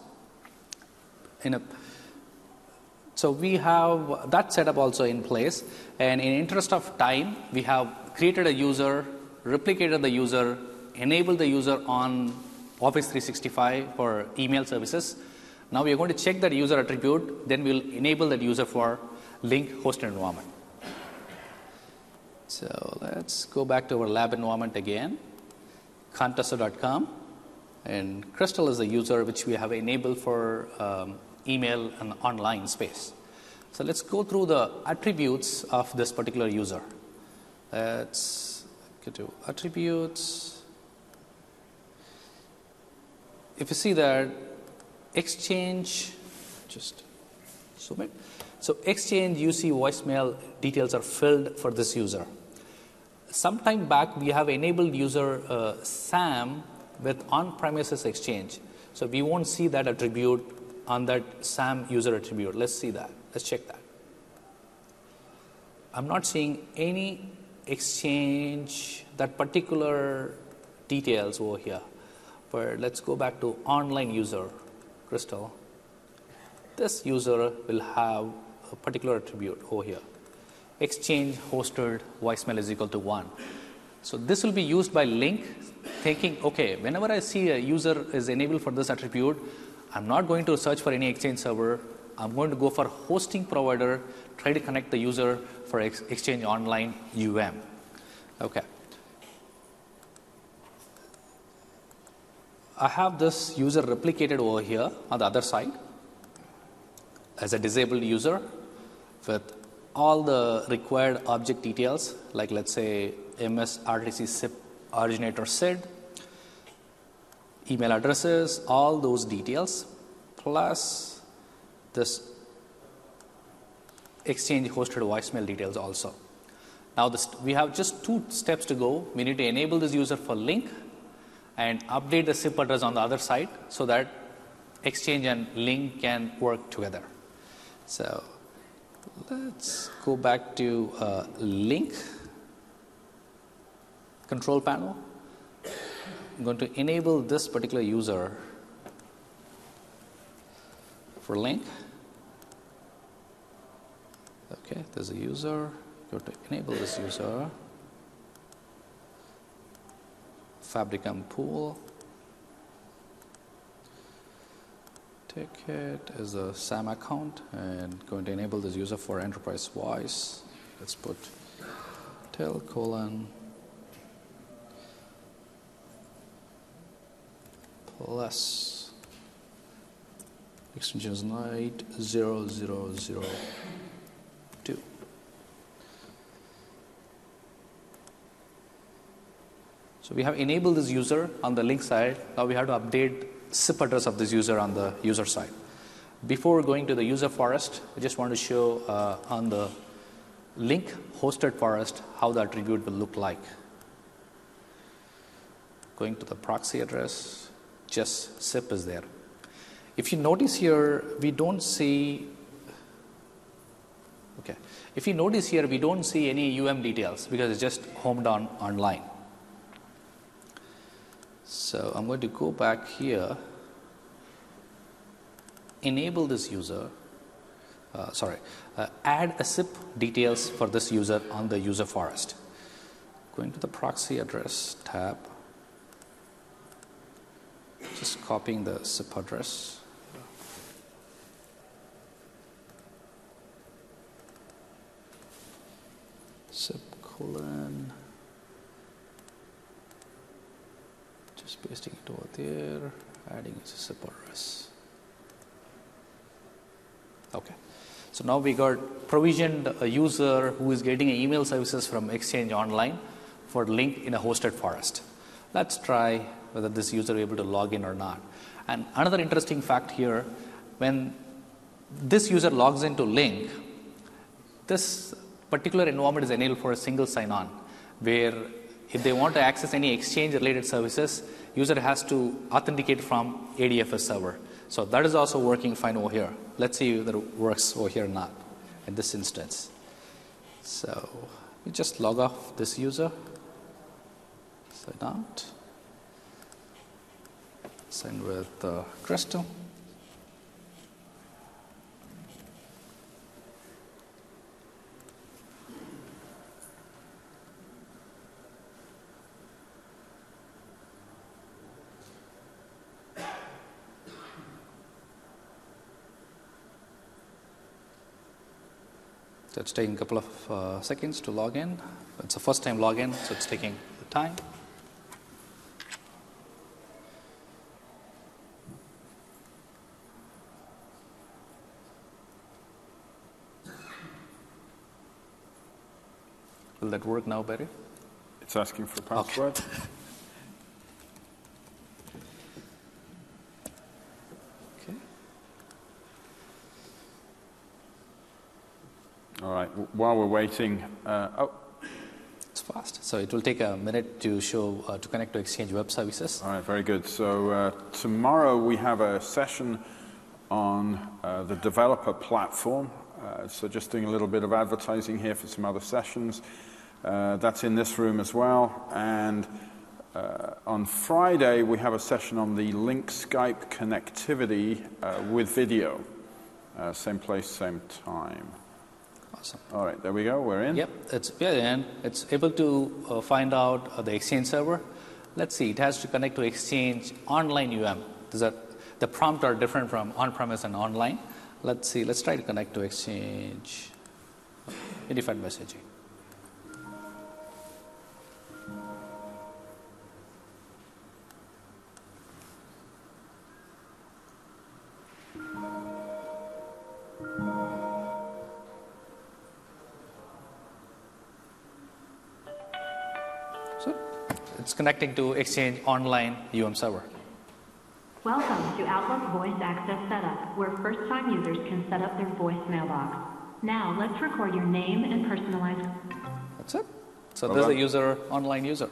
So we have that setup also in place, and in interest of time, we have created a user, replicated the user, enabled the user on Office 365 for email services. Now we are going to check that user attribute, then we'll enable that user for link hosted environment. So let's go back to our lab environment again, contessa.com, and Crystal is the user which we have enabled for email and online space. So let's go through the attributes of this particular user. Let's go to attributes. If you see that Exchange, just zoom it. So Exchange UC voicemail details are filled for this user. Some time back, we have enabled user Sam with on-premises Exchange. So we won't see that attribute on that SAM user attribute. Let's see that. Let's check that. I'm not seeing any Exchange, that particular details over here. But let's go back to online user, Crystal. This user will have a particular attribute over here. Exchange hosted voicemail is equal to 1. So this will be used by Link, thinking, okay, whenever I see a user is enabled for this attribute, I'm not going to search for any Exchange server. I'm going to go for hosting provider, try to connect the user for Exchange Online Okay. I have this user replicated over here on the other side as a disabled user with all the required object details, like let's say MS RTC SIP originator SID, email addresses, all those details, plus this Exchange hosted voicemail details also. Now we have just 2 steps to go. We need to enable this user for Link and update the SIP address on the other side so that Exchange and Link can work together. So let's go back to Link control panel. I'm going to enable this particular user for Link. Okay, there's a user. Go to enable this user. Fabricam pool. Ticket is a SAM account, and going to enable this user for enterprise voice. Let's put tel : plus extension is 90002. So we have enabled this user on the Link side. Now we have to update SIP address of this user on the user side. Before going to the user forest, I just want to show on the Link hosted forest how the attribute will look like. Going to the proxy address, just SIP is there. If you notice here, we don't see. Okay, if you notice here, we don't see any details because it's just homed on online. So I'm going to go back here, enable this user, add a SIP details for this user on the user forest. Going to the proxy address tab, just copying the SIP address. SIP : just pasting it over there, adding a SIP address. Okay, so now we got provisioned a user who is getting email services from Exchange Online for Link in a hosted forest. Let's try whether this user is able to log in or not. And another interesting fact here, when this user logs into Link, this particular environment is enabled for a single sign-on, where if they want to access any Exchange related services, user has to authenticate from ADFS server. So that is also working fine over here. Let's see whether it works over here or not in this instance. So we just log off this user, sign out. Sign with Crystal. So it's taking a couple of seconds to log in. It's a first time login, so it's taking the time. Will that work now, Barry? It's asking for password. Okay. Okay. All right. While we're waiting, It's fast. So it will take a minute to show to connect to Exchange Web Services. all right, very good. So tomorrow we have a session on the developer platform. So just doing a little bit of advertising here for some other sessions. That's in this room as well. And on Friday, we have a session on the Link Skype connectivity with video. Same place, same time. Awesome. All right, there we go. We're in. Yep, we're in. It's able to find out the Exchange server. Let's see, it has to connect to Exchange Online UM. The prompts are different from on-premise and online. Let's see, let's try to connect to Exchange Unified Messaging. So it's connecting to Exchange Online UM server. Welcome to Outlook Voice Access Setup, where first-time users can set up their voice mailbox. Now, let's record your name and personalize. That's it. So there's a user, online user.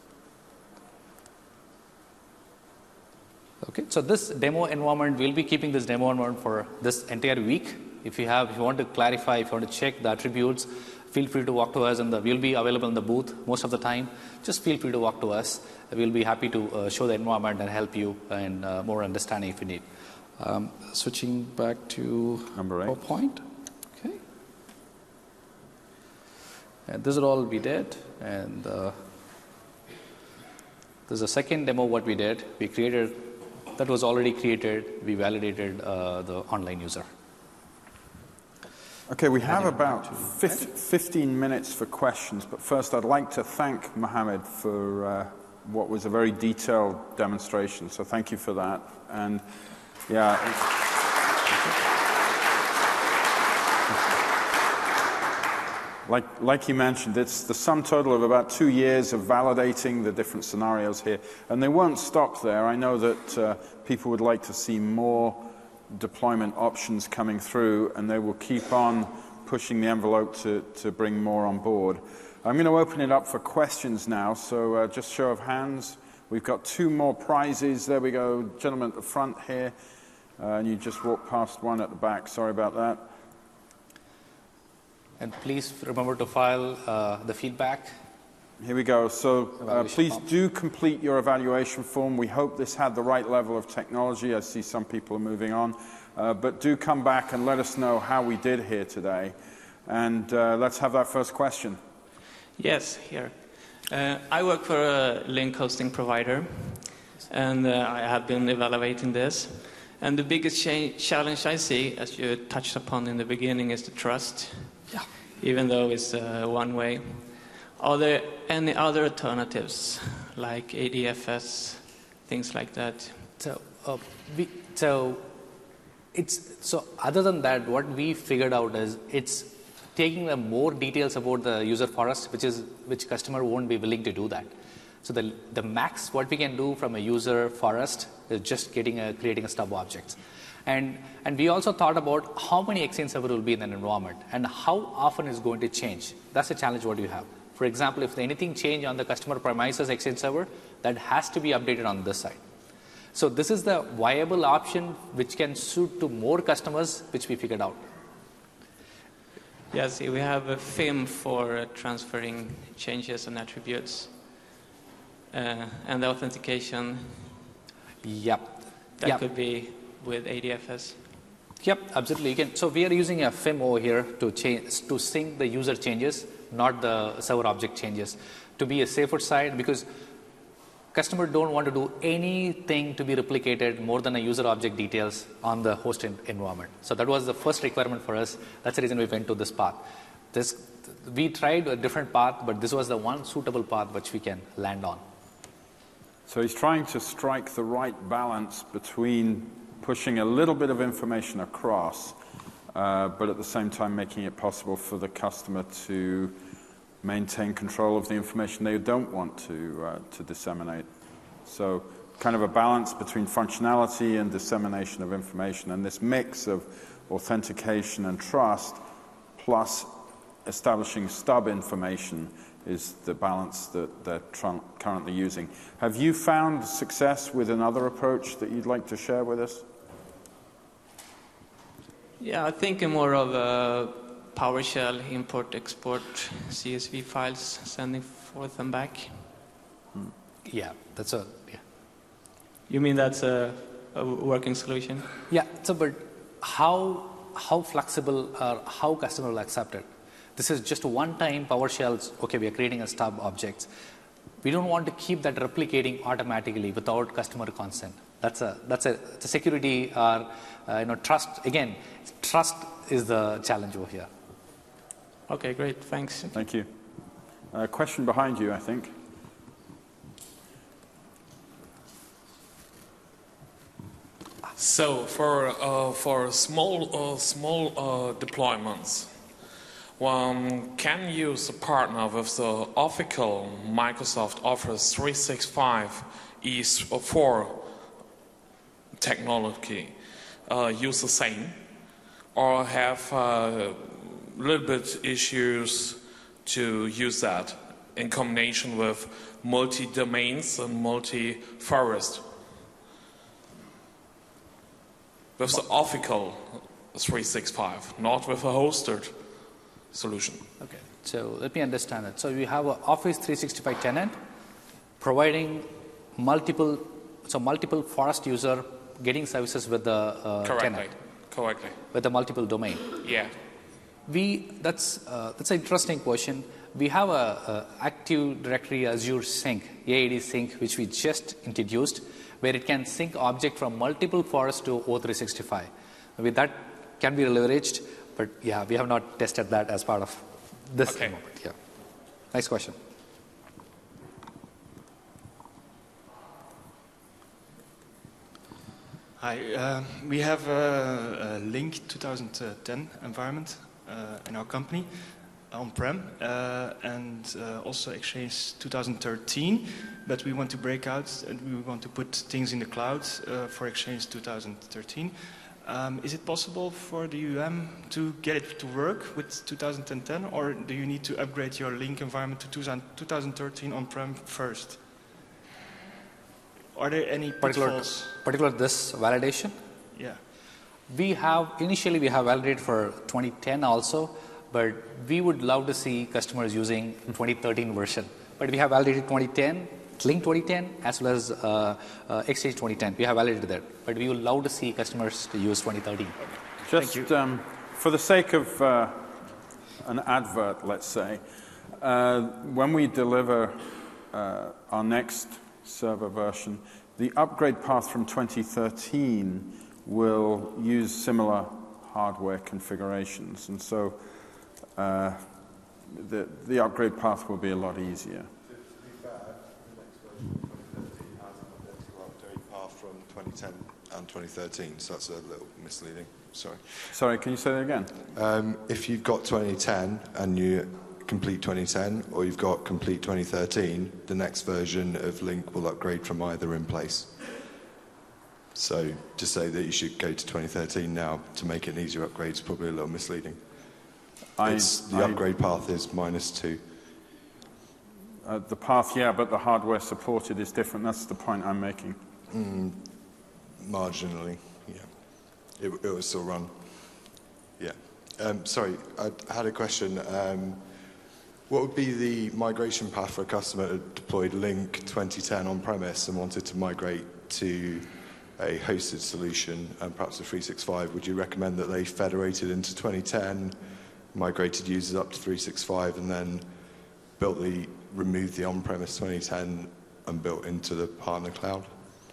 Okay, so this demo environment, we'll be keeping this demo environment for this entire week. If you want to clarify, if you want to check the attributes, feel free to walk to us, and we'll be available in the booth most of the time. Just feel free to walk to us. We'll be happy to show the environment and help you and more understanding if you need. Switching back to Number 8. PowerPoint. Okay. And this is all we did. And there's a second demo what we did. We created, that was already created. We validated the online user. Okay, we have about 15 minutes for questions, but first I'd like to thank Mohammed for what was a very detailed demonstration, so thank you for that. And yeah, like you mentioned, it's the sum total of about 2 years of validating the different scenarios here, and they won't stop there. I know that people would like to see more deployment options coming through, and they will keep on pushing the envelope to bring more on board. I'm going to open it up for questions now, so just show of hands. We've got 2 more prizes. There we go, gentleman at the front here, and you just walked past one at the back. Sorry about that. And please remember to file the feedback. Here we go. So please do complete your evaluation form. We hope this had the right level of technology. I see some people are moving on. But do come back and let us know how we did here today. And let's have that first question. Yes, here. I work for a link hosting provider, and I have been evaluating this. And the biggest challenge I see, as you touched upon in the beginning, is the trust. Yeah. Even though it's one way. Are there any other alternatives, like ADFS, things like that? So other than that, what we figured out is it's taking the more details about the user forest, which customer won't be willing to do that. So the max what we can do from a user forest is just creating a stub object. And we also thought about how many Exchange server will be in an environment and how often is going to change. That's the challenge what you have. For example, if anything change on the customer premises Exchange server, that has to be updated on this side. So this is the viable option which can suit to more customers, which we figured out. Yes, we have a FIM for transferring changes and attributes, and the authentication. Yep. That could be with ADFS. Yep, absolutely. You can. So we are using a FIM over here to sync the user changes, not the server object changes, to be a safer side, because customer don't want to do anything to be replicated more than a user object details on the host environment. So that was the first requirement for us. That's the reason we went to this path. We tried a different path, but this was the one suitable path which we can land on. So he's trying to strike the right balance between pushing a little bit of information across, but at the same time making it possible for the customer to maintain control of the information they don't want to disseminate. So kind of a balance between functionality and dissemination of information, and this mix of authentication and trust plus establishing stub information is the balance that they're currently using. Have you found success with another approach that you'd like to share with us? Yeah, I think more of a PowerShell import-export CSV files, sending forth and back. Yeah, that's a, yeah. You mean that's a working solution? Yeah, so but how flexible or how customer will accept it? This is just one-time PowerShells. Okay, we are creating a stub objects. We don't want to keep that replicating automatically without customer consent. That's a security or trust. Again, trust is the challenge over here. Okay, great. Thanks. Thank you. Question behind you, I think. So for small deployments, one can use a partner with the official Microsoft Office 365 E4 technology. Use the same, or have a little bit issues to use that in combination with multi-domains and multi-forest. With the official 365, not with a hosted solution. Okay, so let me understand it. So you have an Office 365 tenant providing multiple forest user getting services with the tenant. Correctly. With the multiple domain. Yeah. That's an interesting question. We have a Active Directory Azure Sync, AAD Sync, which we just introduced, where it can sync object from multiple forests to O365. With that can be leveraged, but yeah, we have not tested that as part of this moment. Yeah. Next question. Hi, we have a Link 2010 environment in our company on-prem and also Exchange 2013, but we want to break out and we want to put things in the cloud for Exchange 2013. Is it possible for the UM to get it to work with 2010, or do you need to upgrade your Link environment to 2013 on-prem first? Are there any pitfalls? Particular this validation? Yeah. Initially we have validated for 2010 also, but we would love to see customers using 2013 version. But we have validated 2010, Link 2010, as well as Exchange 2010. We have validated that, but we would love to see customers to use 2013. Just for the sake of an advert, let's say, when we deliver our next server version, the upgrade path from 2013 will use similar hardware configurations, and so the upgrade path will be a lot easier. To be fair, the next version of 2013 has an identical upgrade path from 2010 and 2013, so that's a little misleading. Sorry, can you say that again? If you've got 2010 and you complete 2010, or you've got complete 2013, the next version of Link will upgrade from either in place. So to say that you should go to 2013 now to make it an easier upgrade is probably a little misleading. The upgrade path is -2. The path, yeah, but the hardware supported is different. That's the point I'm making. Marginally, yeah. It will still run. Yeah. Sorry, I had a question. What would be the migration path for a customer who deployed Link 2010 on-premise and wanted to migrate to a hosted solution and perhaps a 365, would you recommend that they federated into 2010, migrated users up to 365, and then removed the on-premise 2010 and built into the partner cloud?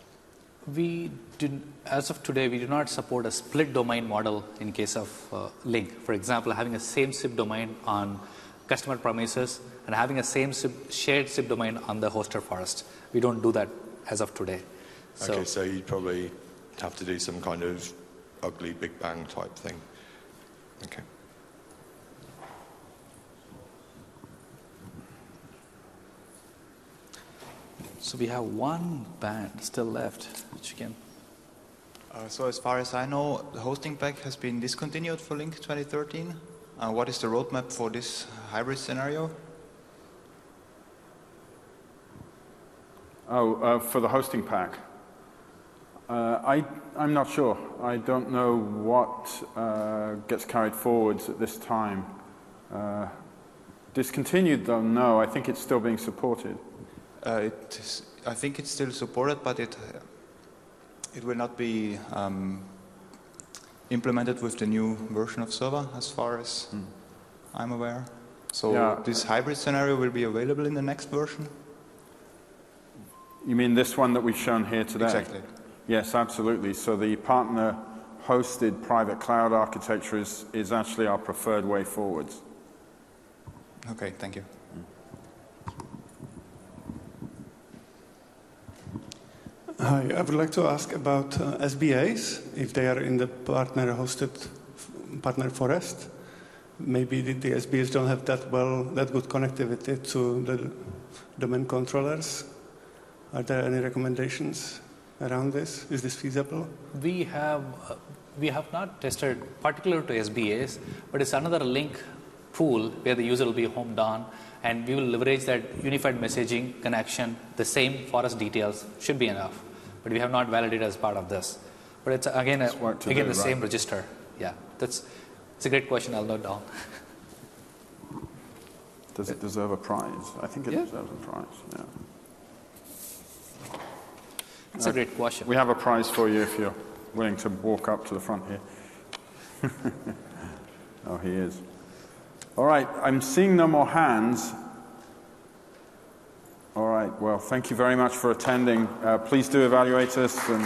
As of today, we do not support a split domain model in case of Link. For example, having a same SIP domain on customer premises and having a shared SIP domain on the hosted forest. We don't do that as of today. Okay, so you'd probably have to do some kind of ugly Big Bang type thing. Okay. So we have one band still left, which you can. So as far as I know, the hosting pack has been discontinued for Link 2013. What is the roadmap for this hybrid scenario? For the hosting pack. I'm not sure. I don't know what gets carried forwards at this time. Discontinued, though, no. I think it's still being supported. I think it's still supported, but it will not be implemented with the new version of Server, as far as I'm aware. So this hybrid scenario will be available in the next version? You mean this one that we've shown here today? Exactly. Yes, absolutely. So the partner-hosted private cloud architecture is actually our preferred way forwards. Okay, thank you. Hi, I would like to ask about SBAs, if they are in the partner-hosted partner forest. Maybe the SBAs don't have that good connectivity to the domain controllers. Are there any recommendations around this? Is this feasible? We have not tested particular to SBAs, but it's another link pool where the user will be homed on, and we will leverage that unified messaging connection. The same forest details should be enough, but we have not validated as part of this. But it's again the same register. Yeah, it's a great question. I'll note down. Does it deserve a prize? I think it deserves a prize. Yeah. It's a great question. We have a prize for you if you're willing to walk up to the front here. Oh, he is. All right, I'm seeing no more hands. All right, well, thank you very much for attending. Please do evaluate us.